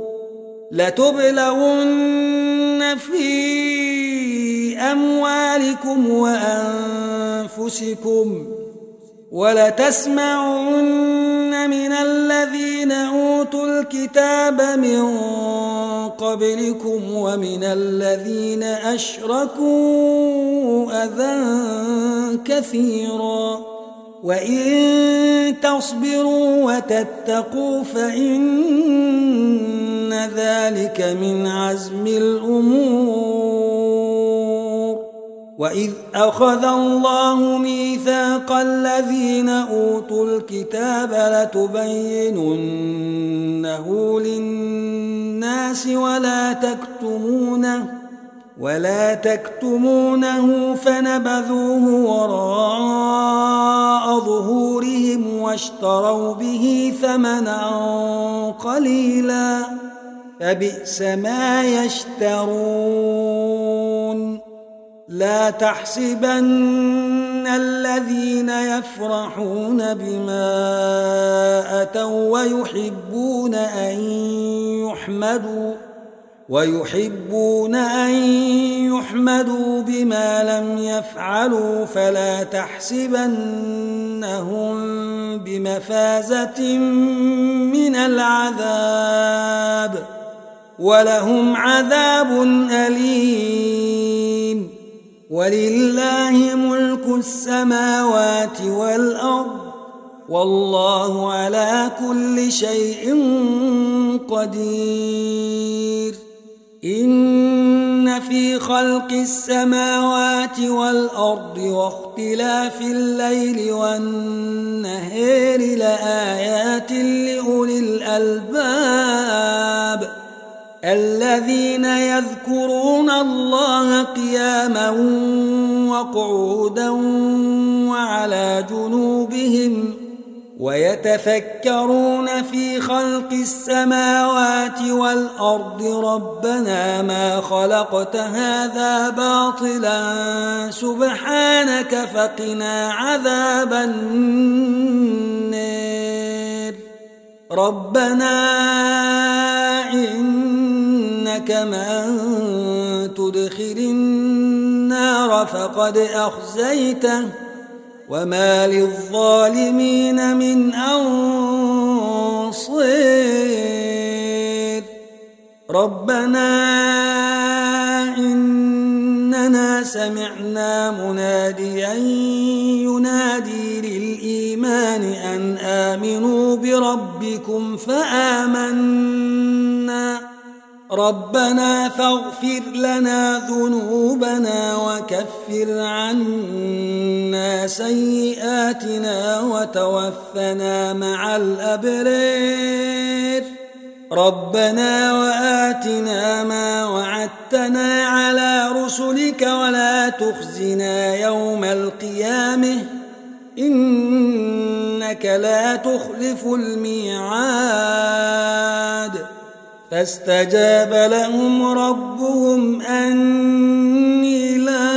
لتبلغن في أموالكم وأنفسكم ولتسمعن من الذين أوتوا الكتاب من قبلكم ومن الذين أشركوا أذى كثيرا وإن تصبروا وتتقوا فإن ذلك من عزم الأمور وإذ أخذ الله ميثاق الذين أوتوا الكتاب لتبيننه للناس ولا تكتمونه ولا تكتمونه فنبذوه وراء ظهورهم واشتروا به ثمنا قليلا فبئس ما يشترون لا تحسبن الذين يفرحون بما أتوا ويحبون أن يحمدوا ويحبون أن يحمدوا بما لم يفعلوا فلا تحسبنهم بمفازة من العذاب ولهم عذاب أليم ولله ملك السماوات والأرض والله على كل شيء قدير إن في خلق السماوات والأرض واختلاف الليل والنهار لآيات لأولي الألباب الذين يذكرون الله قياما وقعودا وعلى جنوبهم ويتفكرون في خلق السماوات والأرض ربنا ما خلقت هذا باطلا سبحانك فقنا عذاب النار ربنا إنك من تدخل النار فقد أخزيته وما للظالمين من أنصير ربنا إننا سمعنا مناديا ينادي للإيمان أن آمنوا بربكم فآمنا ربنا فاغفر لنا ذنوبنا وكفر عنا سيئاتنا وتوفنا مع الأبرار ربنا وآتنا ما وعدتنا على رسلك ولا تخزنا يوم القيامة إنك لا تخلف الميعاد فاستجاب لهم ربهم أني لا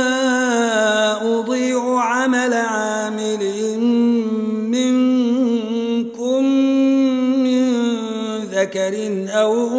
أضيع عمل عامل منكم من ذكر أو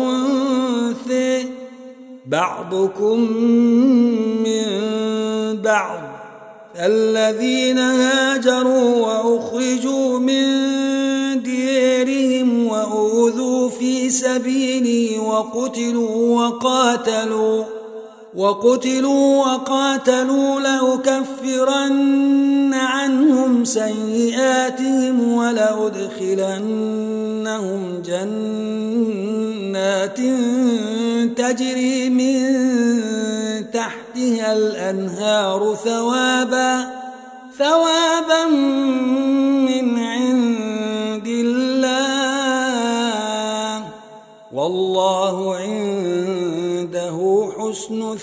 بعضكم من بعض. الذين هاجروا وأخرجوا من ديارهم وأوذوا في سبيلي وقتلوا وقاتلوا وقتلوا وقاتلوا لأكفرن عنهم سيئاتهم ولأدخلنهم جنات تجري من تحتها الأنهار ثوابا ثوابا من عند الله والله عنده حسن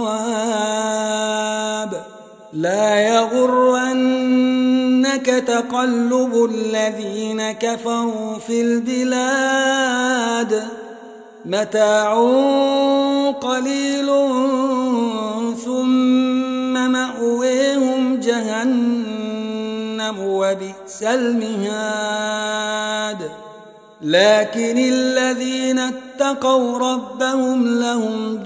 الثواب. لا يغرنك تقلب الذين كفروا في البلاد متاع قليل ثم مأويهم جهنم وبئس المهاد. لكن الذين اتقوا ربهم لهم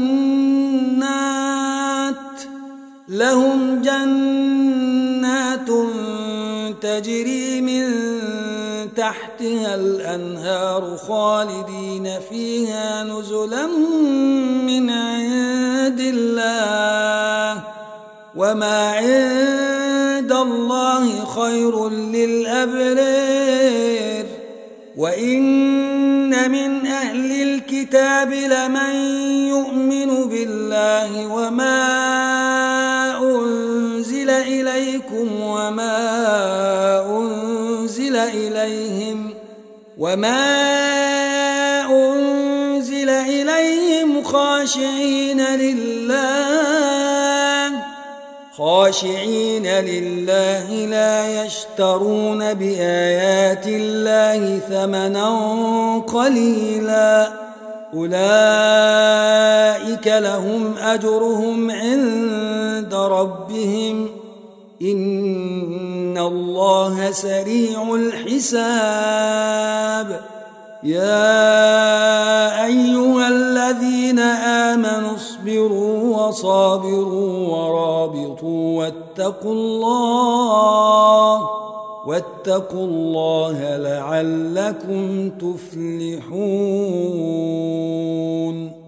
جنات لهم جنات تجري من تحتها الأنهار خالدين فيها نزلا من عند الله وما عند الله خير للأبرار. وإن من أهل الكتاب لمن يؤمن بالله وما أنزل إليكم وما أنزل إليهم وما أنزل إليهم خاشعين لله خاشعين لله لا يشترون بآيات الله ثمنا قليلا أولئك لهم أجرهم عند ربهم إن الله سريع الحساب. يا أيها الذين آمنوا اصبروا وصابروا ورابطوا واتقوا الله واتقوا الله لعلكم تفلحون.